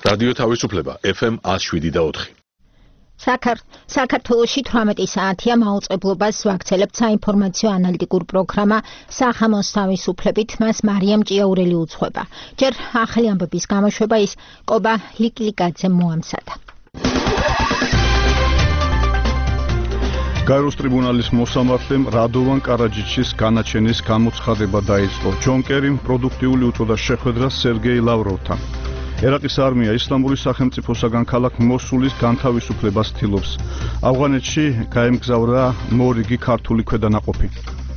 რადიო თავისუფლება FM 107.4. საქართველოში 18 საათია მაუწყებლობას ვაქცელებთ საინფორმაციო ანალიტიკურ პროგრამა სახამოს თავისუფლებით, მას მარიამ ჭიაურელი უძღვება. ჯერ ახალი ამბების გამოშვება ის კობა ლიკლიკაძემ მოამზადა. გაეროს ტრიბუნალის მოსამართლემ რადოვან კარაჯიჩის განაჩენის გამოცხადება დაიწყო. ჯონ კერიმ პროდუქტიული უწოდა შეხვედრას სერგეი ლავროვთან. ერაყის არმია ისლამური სახელმწიფოსაგან ქალაქ მოსულის განთავისუფლებას ცდილობს. ავღანეთში გაემგზავრა მორიგი ქართული ქვედანაყოფი.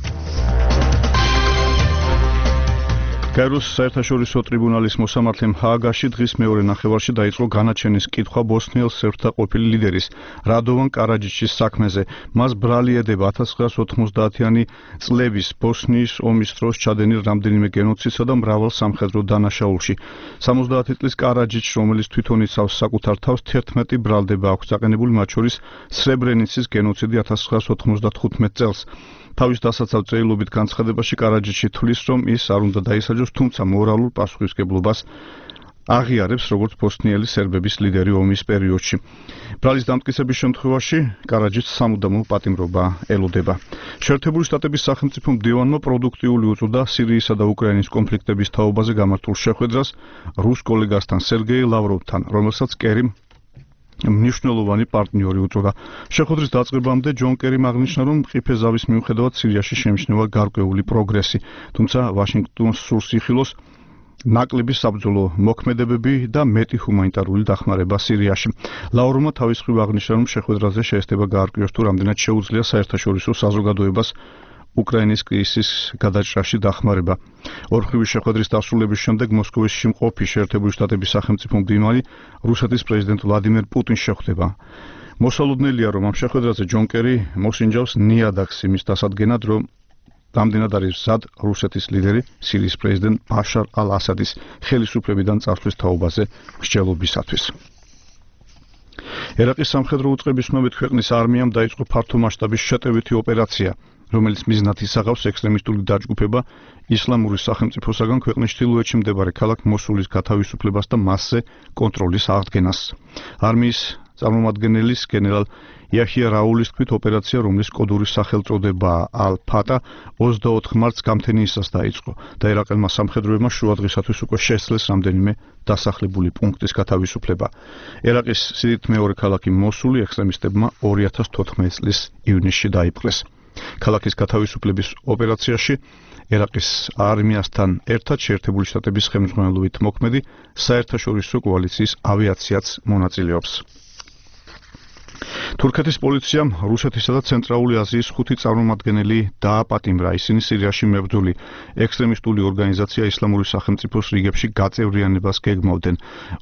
გაეროს საერთაშორისო ტრიბუნალის მოსამართლემ ჰააგაში დღის მეორე ნახევარში დაიწყო განაჩენის კითხვა ბოსნიელ სერბთა ყოფილი ლიდერის რადოვან კარაჯიჩის საქმეზე. მას ბრალი ედება 1990-იანი წლების ბოსნიის ომის დროს ჩადენილ რამდენიმე გენოციდსა და მრავალ სამხედრო დანაშაულში. 70 წლის კარაჯიჩს, რომელიც თვითონ იცავს საკუთარ თავს, 11 ბრალდება აქვს დაყენებული, მათ შორის სრებრენიცის გენოციდი 1995 წელს. თავის დასაცავ წერილობით განცხადებაში კარაჯიჩი თვლის, რომ ის არ უნდა დაისაჯოს, თუმცა მორალურ პასუხისმგებლობას აღიარებს როგორც ბოსნიელი სერბების ლიდერი ომის პერიოდში. ბრალის დამტკიცების შემთხვევაში კარაჯიჩს სამუდამო პატიმრობა ელოდება. შეერთებული შტატების სახელმწიფო მდივანმა პროდუქტიული უწოდა სირიისა და უკრაინის კონფლიქტების თაობაზე გამართულ შეხვედრას რუს კოლეგასთან სერგეი ლავროვთან, რომელსაც კერიმ მნიშვნელოვანი პარტნიორი უწოდა. შეხვედრის დაწყებამდე ჯონ კერიმ აღნიშნა, რომ მყიფე ზავის მიუხედავად სირიაში შემჩნევა გარკვეული პროგრესი, თუმცა ვაშინგტონს სურს იხილოს ნაკლები საბრძოლო მოქმედებები და მეტი ჰუმანიტარული დახმარება სირიაში. ლავროვმა თავის მხრივ აღნიშნა, რომ შეხვედრაზე შეესწება გაარკვიოს თუ რამდენად შეუძლია საერთაშორისო საზოგადოებას უკრაინის კრიზისის გადაჭრაში დახმარება. ორმხრივი შეხვედრის დასრულების შემდეგ მოსკოვში მყოფი შეერთებული შტატების სახელმწიფო მდივანი რუსეთის პრეზიდენტ ვლადიმერ პუტინს შეხვდება. მოსალოდნელია, რომ ამ შეხვედრაზე ჯონ კერი მოსინჯავს ნიადაგს იმის დასადგენად, რომ რამდენად არის მზად რუსეთის ლიდერი სირიის პრეზიდენტ ბაშარ ალ-ასადის ხელისუფლებიდან წასვლის თაობაზე მსჯელობისათვის. ერაყის სამხედრო უწყების ცნობით ქვეყნის არმიამ დაიწყო ფართომასშტაბის შეტევითი ოპერაცია, რომელიც მიზნად ისაღავს ექსტრემისტული დაჯგუფება ისლამური სახელმწიფოსაგან ქვეყნის ჩრდილოეთში მდებარე ქალაქ მოსულის გათავისუფლებას და მასზე კონტროლის აღდგენას. არმიის წარმომადგენლის გენერალ იაჰია რაულის თქმით, ოპერაცია, რომლის კოდური სახელწოდებაა ალ-ფატა, 24 მარტს გამთენიისას დაიწყო და ერაყელმა სამხედროებმა შუადღისათვის უკვე შესძლეს რამდენიმე დასახლებული პუნქტის გათავისუფლება. ერაყის სიდიდით მეორე ქალაქი მოსული ექსტრემისტებმა 2014 წლის ივნისში დაიპყრეს. ქალაქის გათავისუფლების ოპერაციაში ერაყის არმიასთან ერთად შეერთებული შტატების ხელმძღვანელობით მოქმედი საერთაშორისო კოალიციის ავიაციაც მონაწილეობს. თურქეთის პოლიციამ რუსეთისა და ცენტრალური აზიის 5 წარმომადგენელი დააპატიმრა. ისინი სირიაში მებრძოლი ექსტრემისტული ორგანიზაცია ისლამური სახელმწიფოს რიგებში გაწევრიანებას გეგმავდნენ.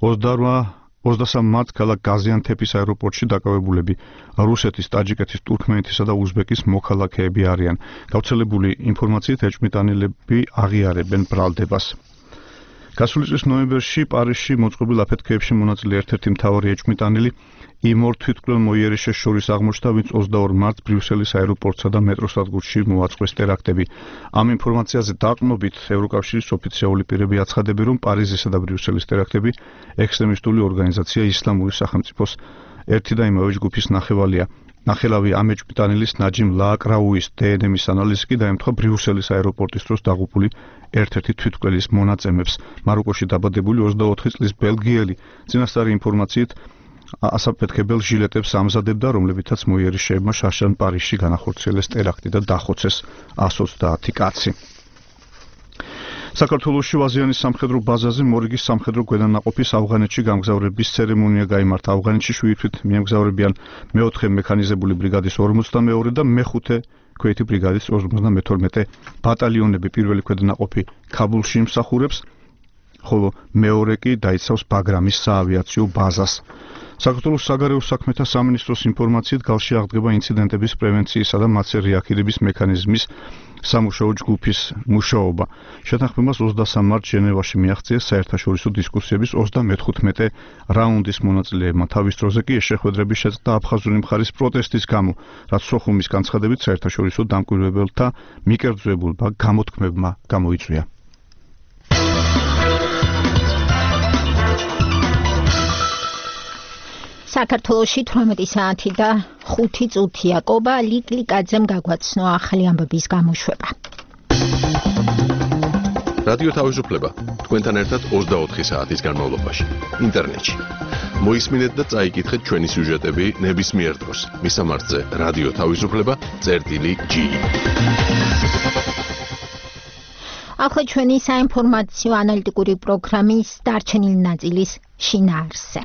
23 მარტს ქალაქ გაზიანთეპის აეროპორტში დაკავებულები რუსეთის, ტაჯიკეთის, თურქმენეთისა და უზბეკის მოქალაქეები არიან. გავრცელებული ინფორმაციით ეჭვმიტანილები აღიარებენ ბრალდებას. გასული წლის ნოემბერში პარიზში მოწყობილ აფეთქეებში მონაწილე ერთ-ერთი მთავარი ეჭვმიტანილი იმ ორ თვითმკვლელ მოიერიშეს შორის აღმოჩნდა, ვინც 22 მარტს ბრიუსელის აეროპორტსა და მეტროს სადგურში მოაწყვეს ტერაქტები. ამ ინფორმაციაზე დაყრდნობით ევროკავშირის ოფიციალური პირები აცხადებენ, რომ პარიზისა და ბრიუსელის ტერაქტები ექსტრემისტული ორგანიზაცია ისლამური სახელმწიფოს ერთი და იმავე ჯგუფის ნახევალია. ნახელავი ამ ეჭვმიტანილის ნაჯიმ ლააკრაუის დნმ-ის ანალიზი კი დაემთხვა ბრიუსელის აეროპორტის დროს დაღუპული ერთ-ერთი თვითმკვლელის მონაწემებს. მაროკოში დაბადებული 24 წლის ბელგიელი წინასწარი ინფორმაციით ასაფეთქებელ ჟილეტებს ამზადებდა, რომლებითაც მოიერიშეებმა შარშან პარიზში განახორციელეს ტერაქტი და დახოცეს 130 კაცი. საქართველოში ვაზიანის სამხედრო ბაზაზე მორიგის სამხედრო გვედანაყოფის ავღანეთში გამგზავრების ცერემონია გაიმართა. ავღანეთში შვიდით მიემგზავრებიან მეოთხე მექანიზებული ბრიგადის 42 და მეხუთე ქვეითი ბრიგადის 52 ბატალიონები. პირველი ქვედანაყოფი ქაბულში იმსახურებს, ხოლო მეორე კი დაიცავს ბაგრამის საავიაციო ბაზას. საქართველოს საგარეო საქმეთა სამინისტროს ინფორმაციით გალში აღდგება ინციდენტების პრევენციისა და მათზე რეაგირების მექანიზმის სამუშაო ჯგუფის მუშაობა. შეთანხმებას 23 მარტს ჟენევაში მიაღწიეს საერთაშორისო დისკუსიების 35 რაუნდის მონაწილეებმა. თავის დროზე კი ეს შეხვედრები შეწყდა აფხაზური მხარის პროტესტის გამო, რაც სოხუმის განცხადებით საერთაშორისო დამკვირვებელთა მიკერძოებულმა გამოთქმებმა გამოიწვია. საქართველოში 18 საათი და 5 წუთია. კობა ლიკლიკაძემ გაგვაცნო ახალი ამბების გამოშვება. რადიო თავისუფლება თქვენთან ერთად 24 საათის განმავლობაში ინტერნეტში. მოისმინეთ და წაიკითხეთ ჩვენი სიუჟეტები ნებისმიერ დროს. მისამართზე რადიო თავისუფლება.ge. ახლა ჩვენი საინფორმაციო ანალიტიკური პროგრამის დარჩენილი ნაწილის შინაარსზე.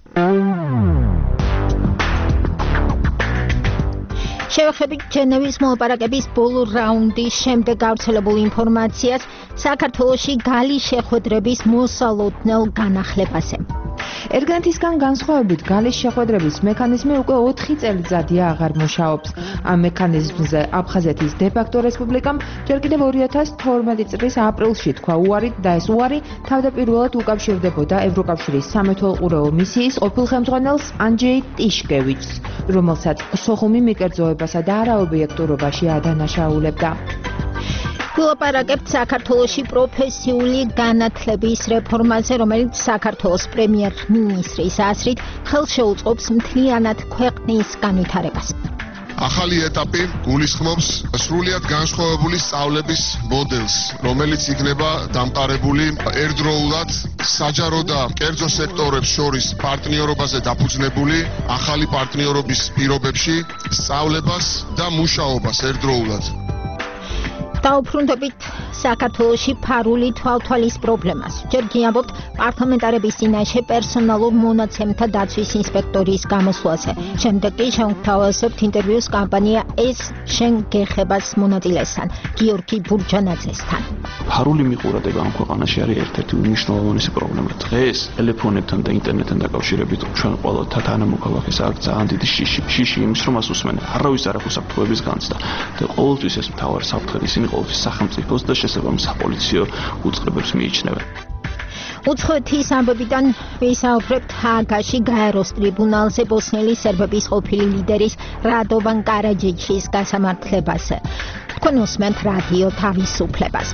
შევეხებით ჟენევის მოლაპარაკების ბოლო რაუნდის შემდეგ გავრცელებულ ინფორმაციას საქართველოში გალის შეხვედრების მოსალოდნელ განახლებაზე. ერთგანთისგან განსხვავებით გალის შეხვედრების მექანიზმი უკვე 4 წელიწადია აღარ მუშაობს. ამ მექანიზმზე აფხაზეთის დე-ფაქტო რესპუბლიკამ ჯერ კიდევ 2012 წლის aprilში თქვა უარი და ეს უარი თავდაპირველად უკავშირდებოდა ევროკავშირის სამეთვალყურეო მისიის ყოფილ ხელმძღვანელს ანჯეი ტიშკევიჩს, რომელსაც სოხუმი მიკერძოებასა და არაობიექტურობაში ადანაშაულებდა. ვილაპარაკებთ საქართველოში პროფესიული განათლების რეფორმაზე, რომელიც საქართველოს პრემიერ-მინისტრის აზრით ხელშეუწყობს მთლიანად ქვეყნის განვითარებას. ახალი ეტაპი გულისხმობს სრულიად განსხვავებული სწავლების მოდელს, რომელიც იქნება დამყარებული ერთდროულად საჯარო და კერძო სექტორებს შორის პარტნიორობაზე დაფუძნებული ახალი პარტნიორობის პირობებში სწავლებას და მუშაობას ერთდროულად. დაუბრუნდებით საქართველოში ფარული თვალთვალის პრობლემას. ჯერ გიამბობთ პარლამენტარების წინაშე პერსონალურ მონაცემთა დაცვის ინსპექტორის გამოსვლაზე. შემდეგ კი შევთავაზებთ ინტერვიუს კამპანია ეს შენ გეხებას მონაწილესთან, გიორგი ბურჯანაძესთან. ფარული მიყურადება ამ ქვეყანაში არის ერთ-ერთი უმნიშვნელოვანესი პრობლემა. დღეს ტელეფონებთან და ინტერნეტთან დაკავშირებით ჩვენ ყოველთა თანამოქალაქეს აქვს ძალიან დიდი შიში იმის რომ მას უსმენ. არავის არ აქვს უსაფრთხოების განცდა და ყოველთვის ეს მთავარი საფრთხე ისინი ყოველთვის სახელმწიფოს და შესაბამის საპოლიციო უწყებებს მიიჩნევენ. უცხოეთის ამბებიდან ვისაუბრებთ ჰააგაში გაეროს ტრიბუნალზე ბოსნიელი სერბების ყოფილი ლიდერის რადოვან კარაჯიჩის გასამართლებაზე. თქვენ უსმენთ რადიო თავისუფლებას.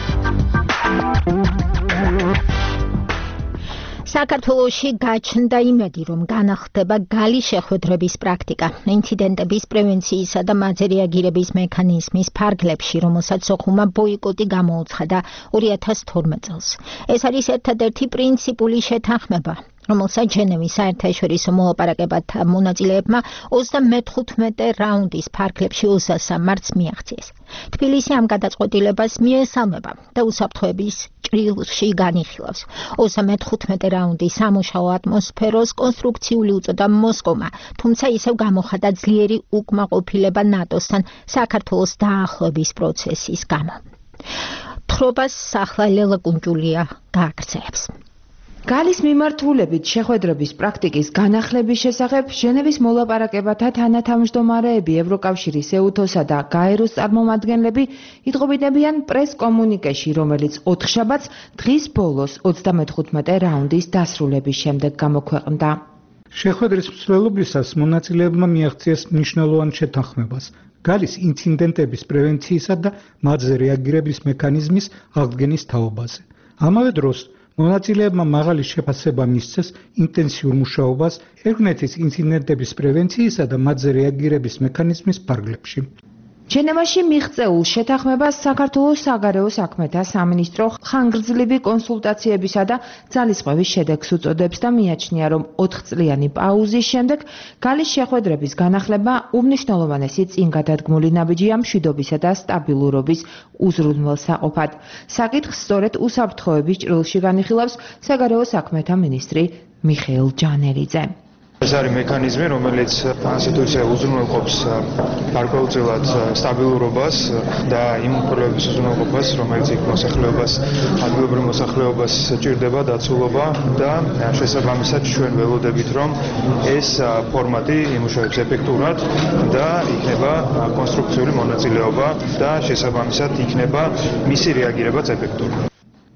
საქართველოში გაჩნდა იმედი, რომ განახლდება გალის შეხვედრების პრაქტიკა ინციდენტების პრევენციისა და მათზე რეაგირების მექანიზმის ფარგლებში, რომელსაც სოხუმმა ბოიკოტი გამოუცხადა 2012 წელს. ეს არის ერთადერთი პრინციპული შეთანხმება, რომელსაც ჟენევის საერთაშორისო მოლაპარაკებათა მონაწილეებმა 35 რაუნდის ფარგლებში 23 მარტს მიაღწიეს. თბილისი ამ გადაწყვეტილებას მიესალმება და უსაფრთხოების ჭრილში განიხილავს. 35 რაუნდის სამუშაო ატმოსფეროს კონსტრუქციული უწოდა მოსკოვმა, თუმცა ისევ გამოხატა ძლიერი უკმაყოფილება ნატოსთან საქართველოს დაახლოების პროცესის გამო. თხრობას ახლა ლელა კუნჯულია გააგრძელებს. გალის მიმართულებით შეხვედრების პრაქტიკის განახლების შესახებ ჟენევის მოლაპარაკებათა თანათავმჯდომარეები ევროკავშირის ეუთოსა და გაეროს წარმომადგენლები იტყობინებიან პრეს-კომუნიკეში, რომელიც 4 შაბათს დღის ბოლოს 35 რაუნდის დასრულების შემდეგ გამოქვეყნდა. შეხვედრის მსვლელობისას მონაწილეებმა მიაღწიეს მნიშვნელოვან შეთანხმებას გალის ინციდენტების პრევენციისა და მათზე რეაგირების მექანიზმის აღდგენის თაობაზე. ამავე დროს მონაწილეებმა მაღალი შეფასება მისცეს ინტენსიურ მუშაობას ერთგანეთის ინციდენტების პრევენციისა და მათზე რეაგირების მექანიზმის ფარგლებში. ჟენევაში მიღწეულ შეთანხმებას საქართველოს საგარეო საქმეთა სამინისტრო ხანგრძლივი კონსულტაციებისა და ძალისხმევის შედეგს უწოდებს და მიაჩნია, რომ 4 წლიანი პაუზის შემდეგ გალის შეხვედრების განახლება უმნიშვნელოვანესი წინგადადგმული ნაბიჯია მშვიდობისა და სტაბილურობის უზრუნველსაყოფად. საკითხს სწორედ უსაფრთხოების ჭრილში განიხილავს საგარეო საქმეთა მინისტრი მიხეილ ჯანელიძე. ეს არის მექანიზმი, რომელიც კონსტიტუცია უზრუნველყოფს გარკვეულწილად სტაბილურობას და იმ უფლებების უზრუნველყოფას, რომელიც იქ მოსახლეობას, ადგილობრივ მოსახლეობას ჭირდება დაცულობა და შესაბამისად ჩვენ ველოდებით, რომ ეს ფორმატი იმუშავებს ეფექტურად და იქნება კონსტრუქციული მონაწილეობა და შესაბამისად იქნება მისი რეაგირებაც ეფექტური.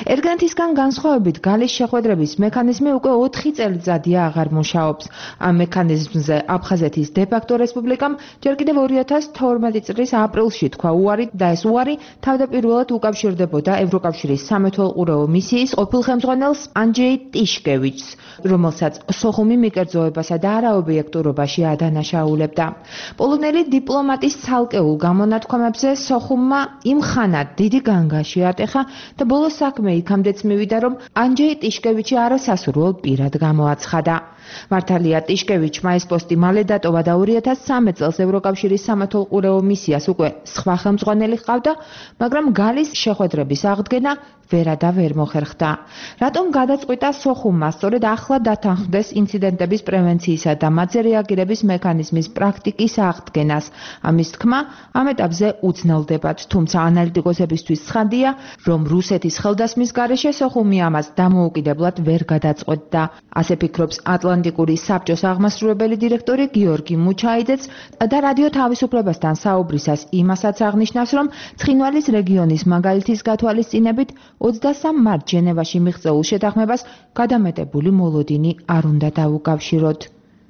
ერთგანთისგან განსხვავებით გალის შეხვედრების მექანიზმი უკვე 4 წელიწადია აღარ მუშაობს. ამ მექანიზმზე აფხაზეთის დე-ფაქტო რესპუბლიკამ ჯერ კიდევ 2012 წლის აპრილში თქვა უარი და ეს უარი თავდაპირველად უკავშირდებოდა ევროკავშირის სამეთვალყურეო მისიის ყოფილ ხელმძღვანელს ანჯეი ტიშკევიჩს, რომელსაც სოხუმი მიკერძოებასა და არაობიექტურობაში ადანაშაულებდა. პოლონელი დიპლომატის ცალკეულ გამონათქვამებზე სოხუმმა იმხანად დიდი განგაში ატეხა და ბოლოს საქმე იქამდეც მივიდა, რომ ანჯეი ტიშკევიჩი არასასურველ პირად გამოაცხადა. მართალია ტიშკევიჩმა ეს პოსტი მალე დატოვა და 2013 წელს ევროკავშირის სამეთვალყურეო მისიას უკვე სხვა ხელმძღვანელი ჰყავდა, მაგრამ გალის შეხვედრების აღდგენა ვერადა ვერ მოხერხდა. რატომ გადაწყვიტა სოხუმმა სწორედ ახლა დათანხმდეს ინციდენტების პრევენციისა და მათზე რეაგირების მექანიზმის პრაქტიკის აღდგენას? ამის თქმა ამ ეტაპზე უძნელდებათ, თუმცა ანალიტიკოსებისთვის ცხადია, რომ რუსეთის ხელდასმის გარეშე სოხუმი ამას დამოუკიდებლად ვერ გადაწყვეტდა. ასე ფიქრობს ატლანტიკური საბჭოს აღმასრულებელი დირექტორი გიორგი მუჩაიძეც და რადიო თავისუფლებასთან საუბრისას იმასაც აღნიშნავს, რომ ცხინვალის რეგიონის მაგალითის გათვალისწინებით 23 მარტ ჟენევაში მიღწეულ შეთანხმებას გადამეტებული მოლოდინი არ უნდა დაუკავშიროთ.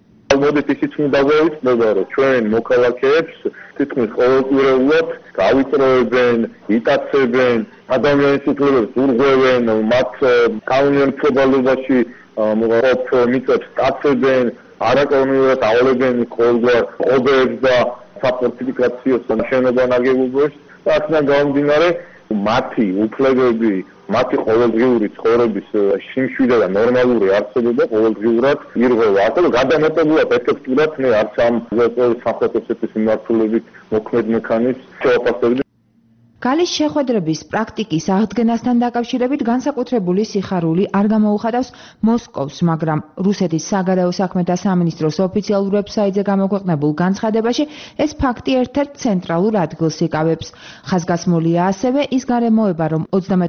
მოდით ისიც უნდა გავიცნობა, რომ ჩვენ მოქალაქეებს თითქმის ყოველკვირეულად გავიწროებენ, იტაცებენ, ადამიანის უფლებებს ურღვევენ, მათ კანონმდებლობაში მოყოლ მიწებს სტაცებენ, არაკანონიურად ავლებენ ყოველგვარ ყობებს და საფორტიფიკაციო შენობა ნაგებობებს და აქედან გამომდინარე მათი უფლებები, მათი ყოველდღიური ცხოვრების შიმშვიდე და ნორმალური არსებობა ყოველდღიურად ირღვევა. ახლა გადამეტებულად ეფექტურად მე არც ამ სამხრეთ ოსეთის მიმართულებით მოქმედ მექანიზმს შევაფასებდი. გალის შეხვედრების პრაქტიკის აღდგენასთან დაკავშირებით განსაკუთრებული სიხარული არ გამოუხადავს მოსკოვს, მაგრამ რუსეთის საგარეო საქმეთა სამინისტროს ოფიციალურ ვებსაიტზე გამოქვეყნებულ განცხადებაში ეს ფაქტი ერთ-ერთ ცენტრალურ ადგილს იკავებს. ხაზგასმულია ასევე ის გარემოება, რომ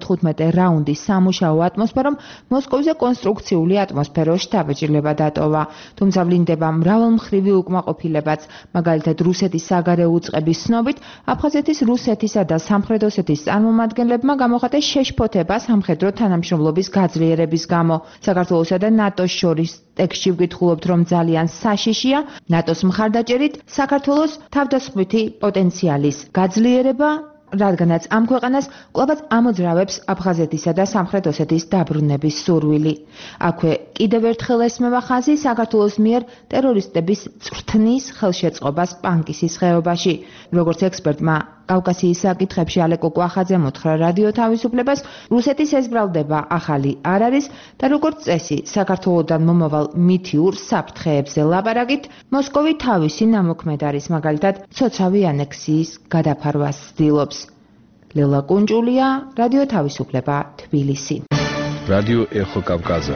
35 რაუნდის სამუშაო ატმოსფერომ მოსკოვზე კონსტრუქციული ატმოსფეროს შთაბეჭდილება დატოვა. თუმცა ვლინდება მრავალმხრივი უკმაყოფილებაც, მაგალითად რუსეთის საგარეო უწყების ცნობით, აფხაზეთის რუსეთისა და სამხრეთ ოსეთის წარმომადგენლებმა გამოხატეს შეშფოთება სამხედრო თანამშრომლობის გაძლიერების გამო. საქართველოსა და ნატოს შორის ტექსტში ვკითხულობთ, რომ ძალიან საშიშია ნატოს მხარდაჭერით საქართველოს თავდასხმითი პოტენციალის გაძლიერება, რადგანაც ამ ქვეყანას კვლავაც ამოძრავებს აფხაზეთისა და სამხრეთ ოსეთის დაბრუნების სურვილი. აქვე კიდევ ერთხელ ესმევა ხაზი საქართველოს მიერ ტერორისტების წვრთნის ხელშეწყობას პანკისის ხეობაში. როგორც ექსპერტმა კავკასიის საკითხებში ალეკო კვახაძემ უთხრა რადიო თავისუფლებას, რუსეთის ეს ბრალდება ახალი არ არის და როგორც წესი, საქართველოდან მომავალ მითიურ საფრთხეებზე ლაპარაკით, მოსკოვი თავისი ნამოქმედ არის, მაგალითად, ცოცავი ანექსიის გადაფარვას ცდილობს. ლელა კუნჭულია, რადიო თავისუფლება, თბილისი. რადიო ეხო კავკაზა.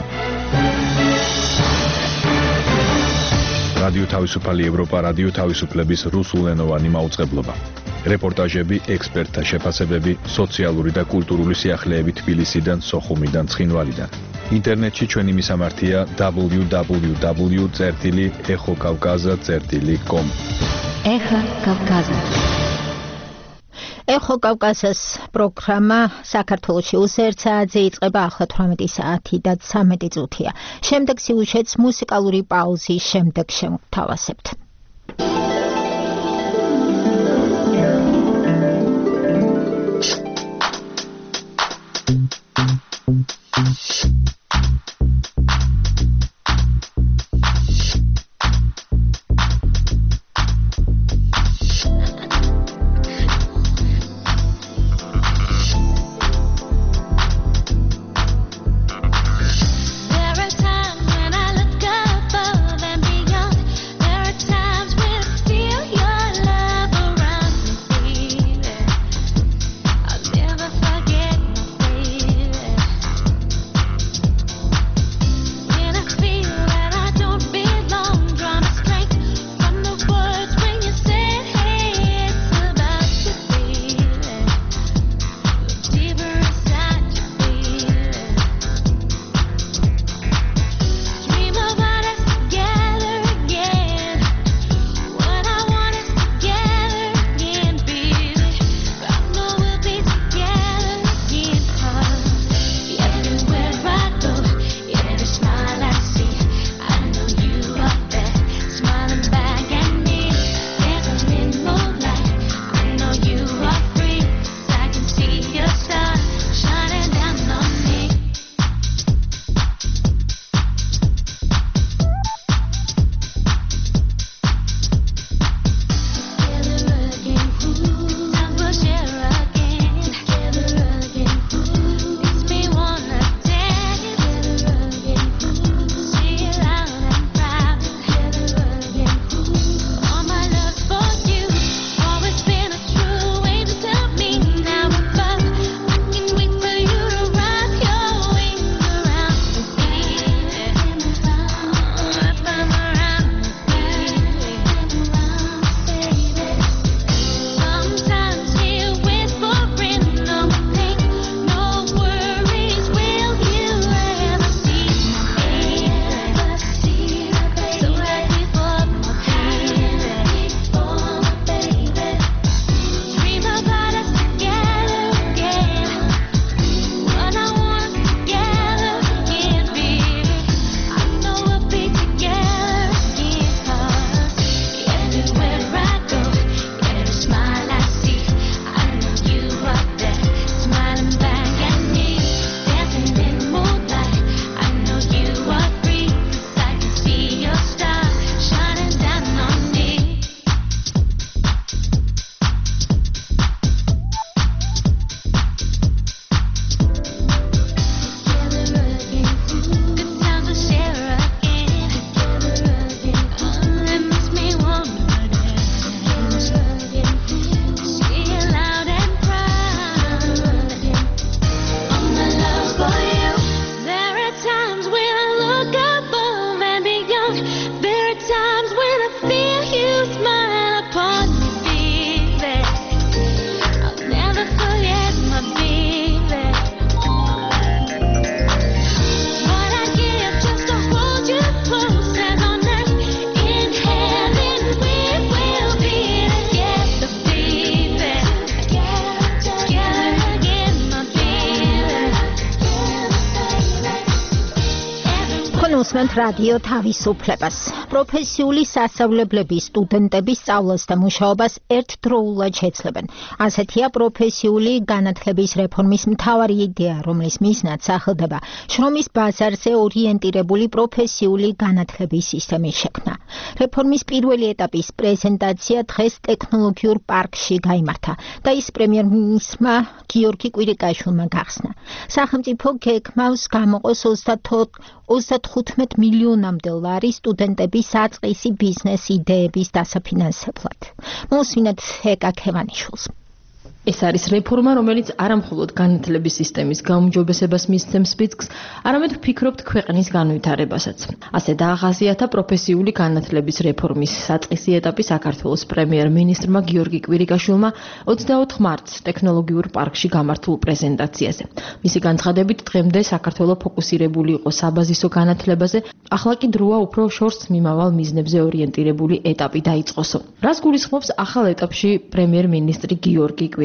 რადიო თავისუფალი ევროპა, რადიო თავისუფლების რუსულენოვანი მაუწყებლობა. რეპორტაჟები, ექსპერტთა შეფასებები, სოციალური და კულტურული სიახლეები თბილისიდან, სოხუმიდან, ცხინვალიდან. ინტერნეტში ჩვენი მისამართია www.ეხოკავკაზა.com. ეხო კავკაზა. ეხო კავკაზას პროგრამა საქართველოში უსერთ საათზე იწყება, ახლა 18 საათი და 13 წუთია. შემდეგ სიუჟეტს მუსიკალური პაუზის შემდეგ შევთავაზებთ. There are times when I look above and beyond. There are times Მოსმენთ რადიო თავისუფლებას. პროფესიული სასწავლებლების სტუდენტების სწავლას და მუშაობას ერთდროულად შეცვლებენ. ასეთია პროფესიული განათლების რეფორმის მთავარი იდეა, რომლის მიზნად სახელდება შრომის ბაზარზე ორიენტირებული პროფესიული განათლების სისტემის შექმნა. რეფორმის პირველი ეტაპის პრეზენტაცია დღეს ტექნოლოგიურ პარკში გაიმართა და ის პრემიერ-მინისტრმა გიორგი კვირიკაშვილმა გახსნა. სახელმწიფო გეგმავს გამოყოს 35 მილიონამდე ლარი სტუდენტების საწყისი ბიზნეს იდეების დასაფინანსებლად. მოსვინეთ ეკა ქევანიშვილს. ეს არის რეფორმა, რომელიც არა მხოლოდ განათლების სისტემის გაუმჯობესებას მისცემს სპიცკს, არამედ ვფიქრობთ ქვეყნის განვითარებასაც. ასე დაახასიათა პროფესიული განათლების რეფორმის საწყისი ეტაპი საქართველოს პრემიერ-მინისტრმა გიორგი კვირიკაშვილმა 24 მარტს ტექნოლოგიურ პარკში გამართულ პრეზენტაციაზე. მისი განცხადებით, დღემდე საქართველო ფოკუსირებული იყო საბაზისო განათლებაზე, ახლა კი დროა უფრო შორს მიმავალ მიზნებზე ორიენტირებული ეტაპი დაიწყოსო. რას გულისხმობს ახალ ეტაპში პრემიერ-მინისტრი გიორგი კვირიკაშვილი?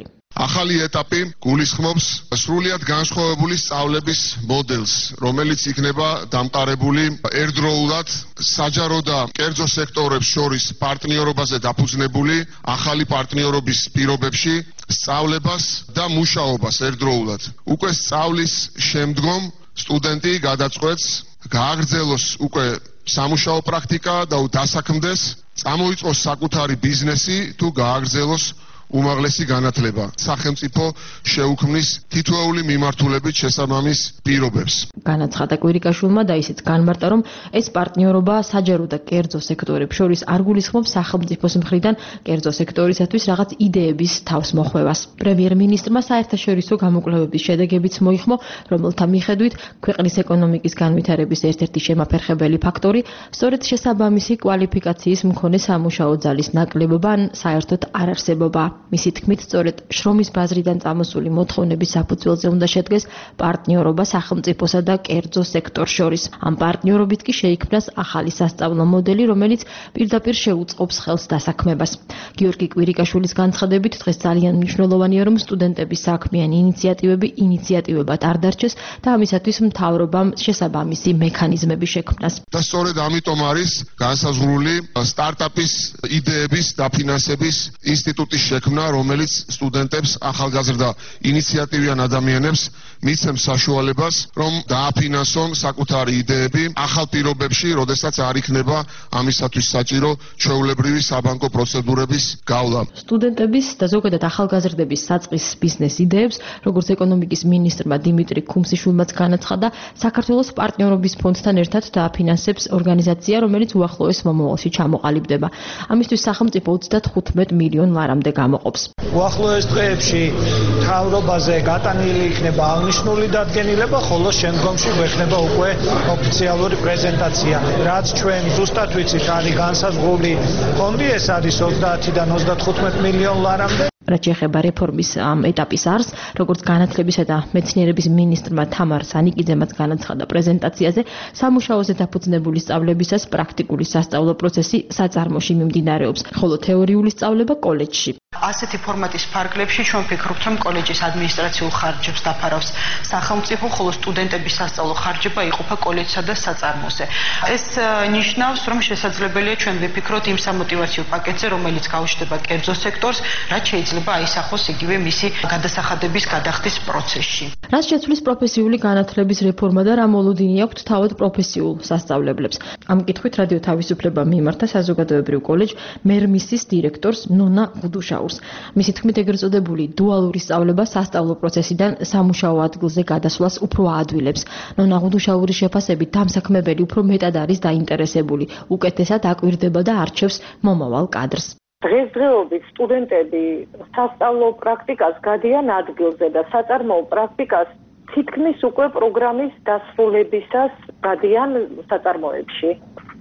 ახალი ეტაპი გულისხმობს სრულიად განსხვავებული სწავლების მოდელს, რომელიც იქნება დამყარებული ერთდროულად საჯარო და კერძო სექტორებს შორის პარტნიორობაზე დაფუძნებული ახალი პარტნიორობის პირობებში სწავლებას და მუშაობას ერთდროულად. უკვე სწავლის შემდგომ სტუდენტი გადაწყვეტს გააგრძელოს უკვე სამუშაო პრაქტიკა და დასაქმდეს, წამოიწყოს საკუთარი ბიზნესი თუ გააგრძელოს უმაღლესი განათლება. სახელმწიფო შეუქმნის თითოეული მიმართულებით შესაბამის პირობებს. განაცხადა კვირიკაშვილმა და ისიც განმარტა, რომ ეს პარტნიორობა საჯარო და კერძო სექტორებს შორის არ გულისხმობს სახელმწიფოს მხრიდან კერძო სექტორისათვის რაღაც იდეების თავს მოხვევას. პრემიერ-მინისტრმა საერთაშორისო გამოკვლევების შედეგებიც მოიხმო, რომელთა მიხედვით ქვეყნის ეკონომიკის განვითარების ერთ-ერთი შემაფერხებელი ფაქტორი სწორედ შესაბამისი კვალიფიკაციის მქონე სამუშაო ძალის ნაკლებობა ან საერთოდ არარსებობა. მისი თქმით, სწორედ შრომის ბაზრიდან წამოსული მოთხოვნების საფუძველზე უნდა შედგეს პარტნიორობა სახელმწიფოსა და კერძო სექტორს შორის. ამ პარტნიორობით კი შეიქმნას ახალი სასწავლო მოდელი, რომელიც პირდაპირ შეუწყობს ხელს დასაქმებას. გიორგი კვირიკაშვილის განცხადებით, დღეს ძალიან მნიშვნელოვანია, რომ სტუდენტების საქმიანი ინიციატივები ინიციატივებად არ დარჩეს და ამისათვის მთავრობამ შესაბამისი მექანიზმები შექმნას. და სწორედ ამიტომ არის განსაზღვრული სტარტაპის იდეების დაფინანსების ინსტიტუტის შექმნა, რომელიც სტუდენტებს, ახალგაზრდა ინიციატივიან ადამიანებს მისცემს საშუალებას, რომ დააფინანსონ საკუთარი იდეები ახალ პირობებში, როდესაც არ იქნება ამისათვის საჭირო ჩვეულებრივი საბანკო პროცედურების გავლა. სტუდენტების და ზოგადად ახალგაზრდების საწყის ბიზნეს იდეებს, როგორც ეკონომიკის მინისტრმა დიმიტრი ქუმსიშვილმაც განაცხადა, საქართველოს პარტნიორობის ფონდთან ერთად დააფინანსებს ორგანიზაცია, რომელიც უახლოეს მომავალში ჩამოყალიბდება. ამისთვის სახელმწიფო 35 მილიონ ლარამდე გამოყოფს. უახლოეს დღეებში მთავრობაზე გატანილი იქნება აღნიშნული დადგენილება, ხოლო შემდგომში გვექნება უკვე ოფიციალური პრეზენტაცია. რაც ჩვენ ზუსტად ვიცით, არის განსაზღვრული ფონდი, ეს არის 30-დან 35 მილიონ ლარამდე. რაც შეეხება რეფორმის ამ ეტაპის არსს, როგორც განათლებისა და მეცნიერების მინისტრმა თამარ სანიკიძემაც განაცხადა პრეზენტაციაზე, სამუშაოზე დაფუძნებული სწავლებისას პრაქტიკული სასწავლო პროცესი საწარმოში მიმდინარეობს, ხოლო თეორიული სწავლება კოლეჯში. ასეთი ფორმატის ფარგლებში ჩვენ ვფიქრობთ, რომ კოლეჯის ადმინისტრაციულ ხარჯებს დაფარავს სახელმწიფო, ხოლო სტუდენტების სასწავლო ხარჯება იყოფა კოლეჯსა და საწარმოზე. ეს ნიშნავს, რომ შესაძლებელია ჩვენ ვიფიქროთ იმ სამოტივაციო პაკეტზე, რომელიც გაუჩნდება კერძო სექტორს, რაც შეიძლება აისახოს იგივე მისი გადასახადების გადახდის პროცესში. რაც შეცვლის პროფესიული განათლების რეფორმა და რა მოლოდინი აქვს თავად პროფესიულ სასწავლებლებს. ამ კითხვით რადიო თავისუფლება მიმართა საზოგადოებრივ კოლეჯ მერმისის დირექტორს ნონა გუდუშაურს. მისი თქმით, ეგრეთ წოდებული დუალური სწავლება სასწავლო პროცესიდან სამუშაო ადგილზე გადასვლას უფრო აადვილებს. ნონა გუდუშაურის შეფასებით, დამსაქმებელი უფრო მეტად არის დაინტერესებული, უკეთესად აკვირდება და არჩევს მომავალ კადრს. დღესდღეობით სტუდენტები სასწავლო პრაქტიკას გადიან ადგილზე და საწარმოო პრაქტიკას თითქმის უკვე პროგრამის დასრულებისას გადიან საწარმოებში.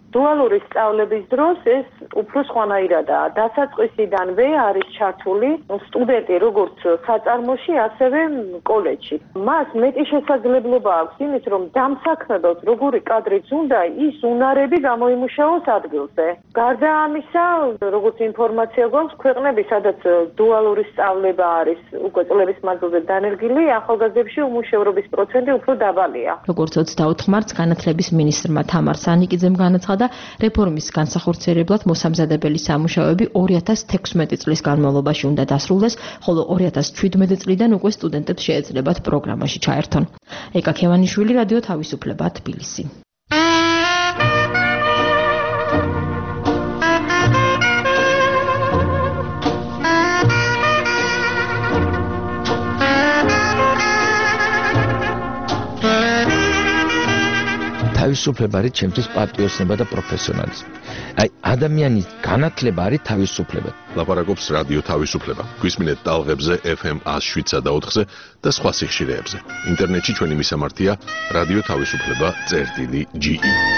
დუალური სწავლების დროს ეს უფრო სხვანაირადაა. დასაწყისიდანვე არის ჩართული სტუდენტი როგორც საწარმოში, ასევე კოლეჯში. მას მეტი შესაძლებლობა აქვს იმის, რომ დამსაქმებელს როგორი კადრიც უნდა, ის უნარები გამოიმუშაოს ადგილზე. გარდა ამისა, როგორც ინფორმაცია გვაქვს, ქვეყნები, სადაც დუალური სწავლება არის უკვე წლების მანძილზე დანერგილი, ახალგაზრდებში უმუშევრობის პროცენტი უფრო დაბალია. როგორც 24 მარტს განათლების მინისტრმა თამარ სანიკიძემ განაცხადა, რეფორმის განსახორციელებლად მოსამზადებელი სამუშაოები 2016 წლის განმავლობაში უნდა დასრულდეს, ხოლო 2017 წლიდან უკვე სტუდენტებს შეეძლებათ პროგრამაში ჩაერთონ. ეკა ქევანიშვილი, რადიო თავისუფლება, თბილისი. თავისუფლება არის ჩემთვის პატრიოტიზმი და პროფესიონალიზმი. აი ადამიანის განათლება არის თავისუფლება. ლაპარაკობს რადიო თავისუფლება. გვისმინეთ ტალღებზე FM 107 და 4-ზე და სხვა სიხშირეებზე. ინტერნეტში ჩვენი მისამართია რადიო თავისუფლება.ge.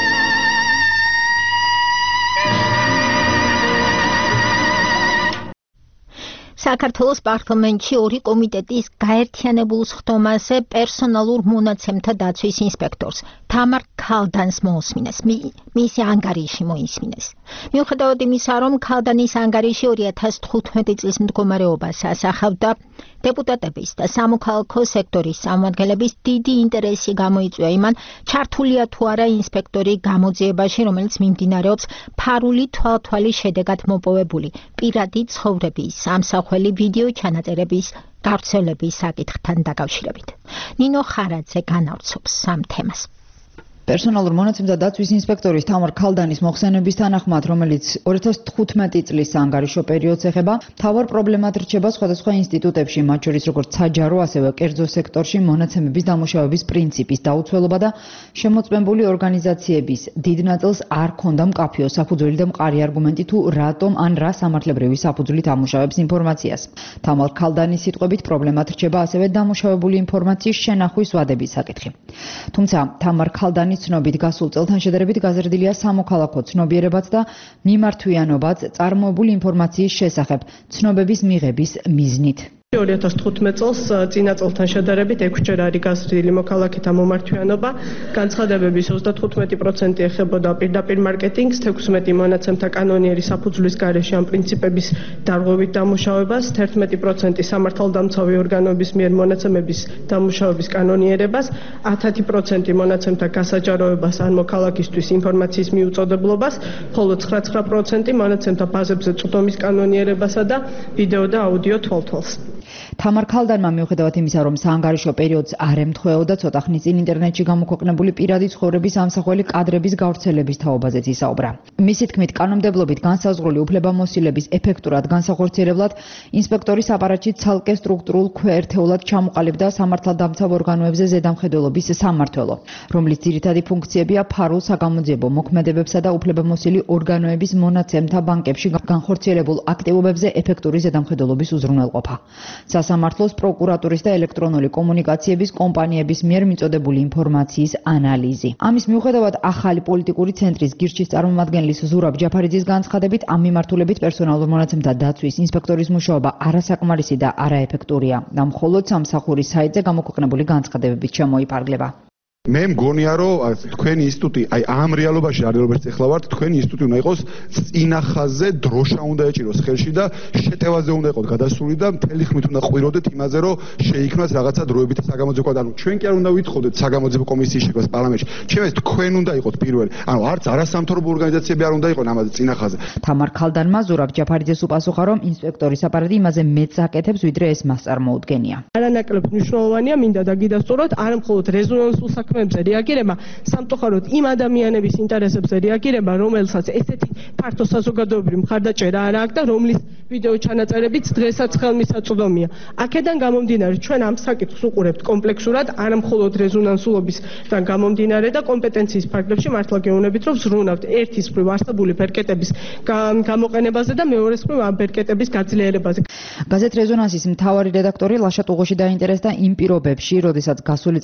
საქართველოს პარლამენტში ორი კომიტეტის გაერთიანებულ სხდომაზე პერსონალურ მონაცემთა დაცვის ინსპექტორს თამარ ქალდანს მოусმინეს. მისი ანგარიში მოისმინეს. მიუხედავად იმისა, რომ ქალდანის ანგარიში 2015 წლის მდგომარეობას ასახავდა, დეპუტატების და სამოქალაქო სექტორის წარმომადგენლების დიდი ინტერესი გამოიწვია იმან, ჩართულია თუ არა ინსპექტორი გამოძიებაში, რომელიც მიმდინარეობს ფარული თვალთვალის შედეგად მოპოვებული პირადი ცხოვრების სამსახველი ვიდეო ჩანაწერების გავრცელების საკითხთან დაკავშირებით. ნინო ხარაძე განავრცობს ამ თემას. პერსონალურ მონაცემთა დაცვის ინსპექტორის თამარ ქალდანის მოხსენების თანახმად, რომელიც 2015 წლის ანგარიშო პერიოდს ეხება, მთავარ პრობლემად რჩება სხვადასხვა ინსტიტუტებში, მათ შორის როგორც საჯარო, ასევე კერძო სექტორში მონაცემების დამუშავების პრინციპის დაუცველობა და შემოწმებული ორგანიზაციების დიდ ნაწილს არ ქონდა მკაფიო საფუძველი და მყარი არგუმენტი თუ რატომ ან რა სამართლებრივი საფუძვლით ამუშავებს ინფორმაციას. თამარ ქალდანის სიტყვებით პრობლემად რჩება ასევე დამუშავებული ინფორმაციის შენახვის ვადების საკითხი. თუმცა თამარ ქალდანის ცნობით გასულ წელთან შედარებით გაზრდილია სამოქალაქო ცნობიერებაც და მიმართვიანობაც წარმოებული ინფორმაციის შესახებ ცნობების მიღების მიზნით. 2015 წელს წინა წელთან შედარებით 6-ჯერ არის გაზრდილი მოქალაქეთა მომართვიანობა, განცხადებების 35% ეხებოდა პირდაპირ მარკეტინგს, 16 მონაცემთა კანონიერი საფუძვლის გარეშე ამ პრინციპების დარღვევით დამუშავებას, 11% სამართალდამცავი ორგანოების მიერ მონაცემების დამუშავების კანონიერებას, 10% მონაცემთა გასაჯაროებას ან მოქალაქისთვის ინფორმაციის მიუწოდებლობას, ხოლო 9% მონაცემთა ბაზებზე წვდომის კანონიერებასა და ვიდეო და აუდიო თვალთვალს. თამარ ქალდანმა მიუხედავად იმისა, რომ საანგარიშო პერიოდს არ ემთხვეოდა, ცოტა ხნის წინ ინტერნეტში გამოქვეყნებული პირადი ცხოვრების ამსახველი კადრების გავრცელების თაობაზეც ისაუბრა. მისი თქმით, კანონმდებლობით განსაზღვრული უფლებამოსილების ეფექტურად განსახორციელებლად ინსპექტორის აპარატში ცალკე სტრუქტურულ ქვეერთეულად ჩამოყალიბდა სამართალდამცავ ორგანოებზე ზედამხედველობის სამმართველო, რომლის ძირითადი ფუნქციებია ფარულ საგამოძიებო მოქმედებებსა და უფლებამოსილი ორგანოების მონაცემთა ბანკებში განხორციელებულ აქტივობებზე ეფექტური ზედამხედველობის უზრუნველყოფა. სასამართლოს, პროკურატურის და ელექტრონული კომუნიკაციების კომპანიების მიერ მიწოდებული ინფორმაციის ანალიზი. ამის მიუხედავად, ახალი პოლიტიკური ცენტრის გირჩის წარმომადგენლის ზურაბ ჯაფარიძის განცხადებით, ამ მიმართულებით პერსონალურ მონაცემთა დაცვის ინსპექტორის მუშაობა არასაკმარისი და არაეფექტურია და მხოლოდ სამსახურის საიტზე გამოქვეყნებული განცხადებებით შემოიფარგლება. მე მგონია, რომ თქვენი ინსტიტუტი, აი ამ რეალობაში ახლა ვართ, თქვენი ინსტიტუტი უნდა იყოს წინახაზე, დროშა უნდა ეჭიროს ხელში და შეტევაზე უნდა იყოს გადასული და მთელი ხმით უნდა ყვიროდეთ იმაზე, რომ შეიქმნას რაღაცა დროებითი საგამოძიებო კვადრი. ანუ ჩვენ კი არ უნდა ვითხოვდეთ საგამოძიებო კომისიის შექმნას პარლამენტში. ჩემს თქვენ უნდა იყოს პირველი. ანუ არც არასამთავრობო ორგანიზაციები არ უნდა იყოს ამაზე წინახაზე. თამარ ქალდანმა ზურაბ ჯაფარიძეს უპასუხა, რომ ინსპექტორის აპარატი იმაზე მეც აკეთებს, ვიდრე ეს მას წარმოუდგენია. არანაკლებ მნიშვნელოვანია, მინდა დაგიდასტუროთ, არა მხოლოდ რეზონანსულ საქმეებზე რეაგირება, სამწუხაროდ იმ ადამიანების ინტერესებზე რეაგირება, რომელსაც ესეთი ფართო საზოგადოებრივი მხარდაჭერა არ აქვს და რომლის ვიდეო ჩანაწერებიც დღესაც ხელმისაწვდომია. აქედან გამომდინარე, ჩვენ ამ საკითხს უყურებთ კომპლექსურად, არა მხოლოდ რეზონანსულობისგან გამომდინარე და კომპეტენციის ფარგლებში მართლა გეუბნებით, რომ ვზრუნავთ ერთის მხრივ არსებული ბერკეტების გამოყენებაზე და მეორეს მხრივ ამ ბერკეტების გაძლიერებაზე. გაზეთ რეზონანსის მთავარი რედაქტორი ლაშა ტუღოში დაინტერესდა იმ პირობებში, როდესაც გასული წლის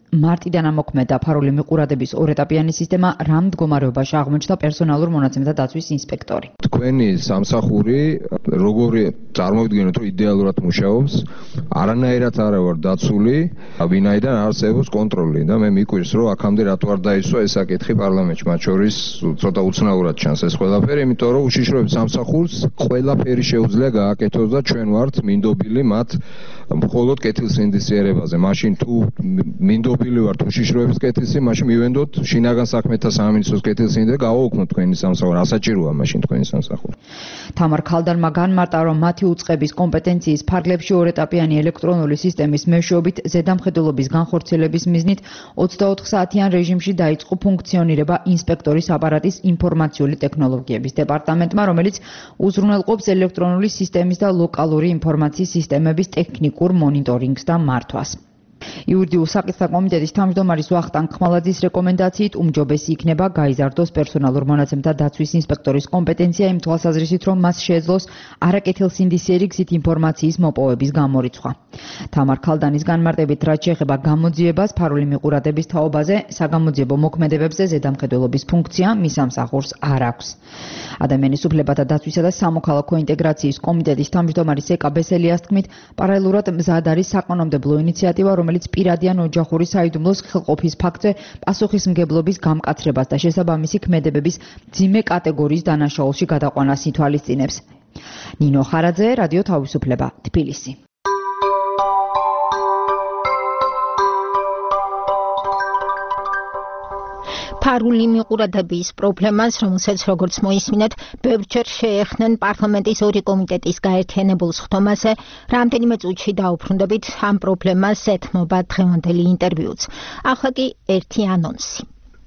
მარტიდან ამოქმედა ფარული მიყურადების ორეტაპიანი სისტემა, რა მდგომარეობაში აღმოჩნდა პერსონალურ მონაცემთა დაცვის ინსპექტორი. თქვენი სამსახური როგორი წარმოვიდგინოთ, რომ იდეალურად მუშაობს, არანაირად არ ვარ დაცული, ვინაიდან არსებობს კონტროლი და მე მიკვირს, რომ აქამდე რატო არ დაისვა ეს საკითხი პარლამენტში, მათ შორის ცოტა უცნაურად ჩანს ეს ყველაფერი, იმიტომ რომ უშიშროების სამსახურს ყველაფერი შეუძლია გააკეთოს და ჩვენ ვართ მინდობილი მათ მხოლოდ კეთილსინდისიერებაზე. მაშინ თუ მინდობილი ვართ უშიშროების კეთილსინდისიერებაზე, მაშინ მივენდოთ შინაგან საქმეთა სამინისტროს კეთილსინდისიერებაზე, გავაუქმოთ თქვენი სამსახური. ასაჭიროა მაშინ თქვენი სამსახური. თამარ ქალდანმა განმარტა, რომ მათი უწყების კომპეტენციის ფარგლებში ორეტაპიანი ელექტრონული სისტემის მეშვეობით ზედამხედველობის განხორციელების მიზნით 24 საათიან რეჟიმში დაიწყო ფუნქციონირება ინსპექტორის აპარატის ინფორმაციული ტექნოლოგიების დეპარტამენტმა, რომელიც უზრუნველყოფს ელექტრონული სისტემის და ლოკალური ინფორმაციის სისტემების ტექნიკურ მონიტორინგს და მართვას. იურიდიულ საკითხთა კომიტეტის თავმჯდომარის ვახტანგ ხმალაძის რეკომენდაციით უმჯობესი იქნება გაიზარდოს პერსონალურ მონაცემთა დაცვის ინსპექტორის კომპეტენცია იმ თვალსაზრისით, რომ მას შეეძლოს არაკეთილსინდისიერი გზით ინფორმაციის მოპოვების გამორიცხვა. თამარ ქალდანის განმარტებით, რაც შეეხება გამოძიებას ფარული მიყურადების თაობაზე, საგამოძიებო მოქმედებებზე ზედამხედველობის ფუნქცია მის სამსახურს არ აქვს. ადამიანის უფლებათა დაცვისა და სამოქალაქო ინტეგრაციის კომიტეტის თავმჯდომარის ეკა ბესელიას თქმით, პარალელურად მზად არის საკანონმდებლო ინიციატივა, რომელიც პირადი ან ოჯახური საიდუმლოს ხელყოფის ფაქტზე პასუხისმგებლობის გამკაცრებას და შესაბამისი ქმედებების მძიმე კატეგორიის დანაშაულში გადაყვანას ითვალისწინებს. ნინო ხარაძე, რადიო თავისუფლება, თბილისი. ფარული მიყურადების პრობლემას, რომელსაც როგორც მოისმინეთ, ბევრჯერ შეეხნენ პარლამენტის ორი კომიტეტის გაერთიანებულ სხდომაზე, რამდენიმე წუთში დაუბრუნდებით ამ პრობლემას ეთმობა დღევანდელი ინტერვიუც. ახლა კი ერთი ანონსი.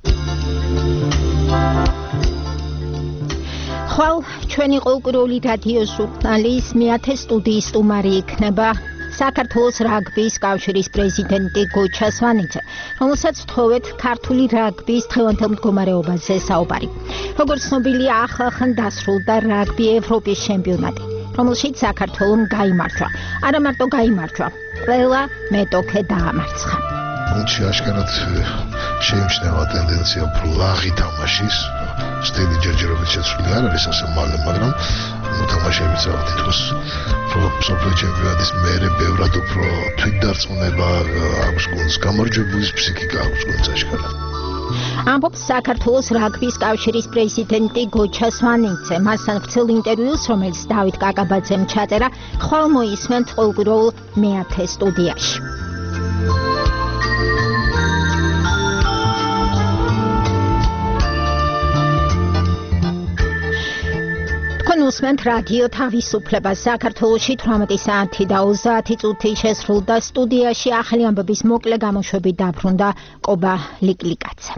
ხვალ ჩვენი ყოველკვირეული რადიო ჟურნალის მეათე სტუდიის სტუმარი იქნება საქართველოს რაგბის კავშირის პრეზიდენტი გოჩა სვანიძე, რომელსაც ვთხოვეთ ქართული რაგბის დღევანდელ მდგომარეობაზე საუბარი. როგორც ცნობილია, ახლახან დასრულდა რაგბი ევროპის ჩემპიონატი, რომელშიც საქართველომ გაიმარჯვა. არა მარტო გაიმარჯვა, ყველა მეტოქე დაამარცხა. გუნდში აშკარად შეიმჩნევა ტენდენცია ლაღი თამაშის, სტილი ჯერჯერობით შეცვლილი არ არის ასე მალე, მაგრამ მოთამაშეებიც რა თითქოს მსოფლიო ჩემპიონატის მერე ბევრად უფრო თვითდარწმუნება აქვს გუნდს, გამარჯვებულის ფსიქიკა აქვს გუნდს აშკარად. ამბობს საქართველოს რაგბის კავშირის პრეზიდენტი გოჩა სვანიძე. მასთან ვრცელ ინტერვიუს, რომელიც დავით კაკაბაძემ ჩაწერა, ხვალ მოისმენთ ყოველკვირეულ მეათე სტუდიაში. უსმენთ რადიო თავისუფლება. საქართველოში 18 საათი და 30 წუთი შესრულდა. სტუდიაში ახალი ამბების მოკლე გამოშვებით დაბრუნდა კობა ლიკლიკაძე.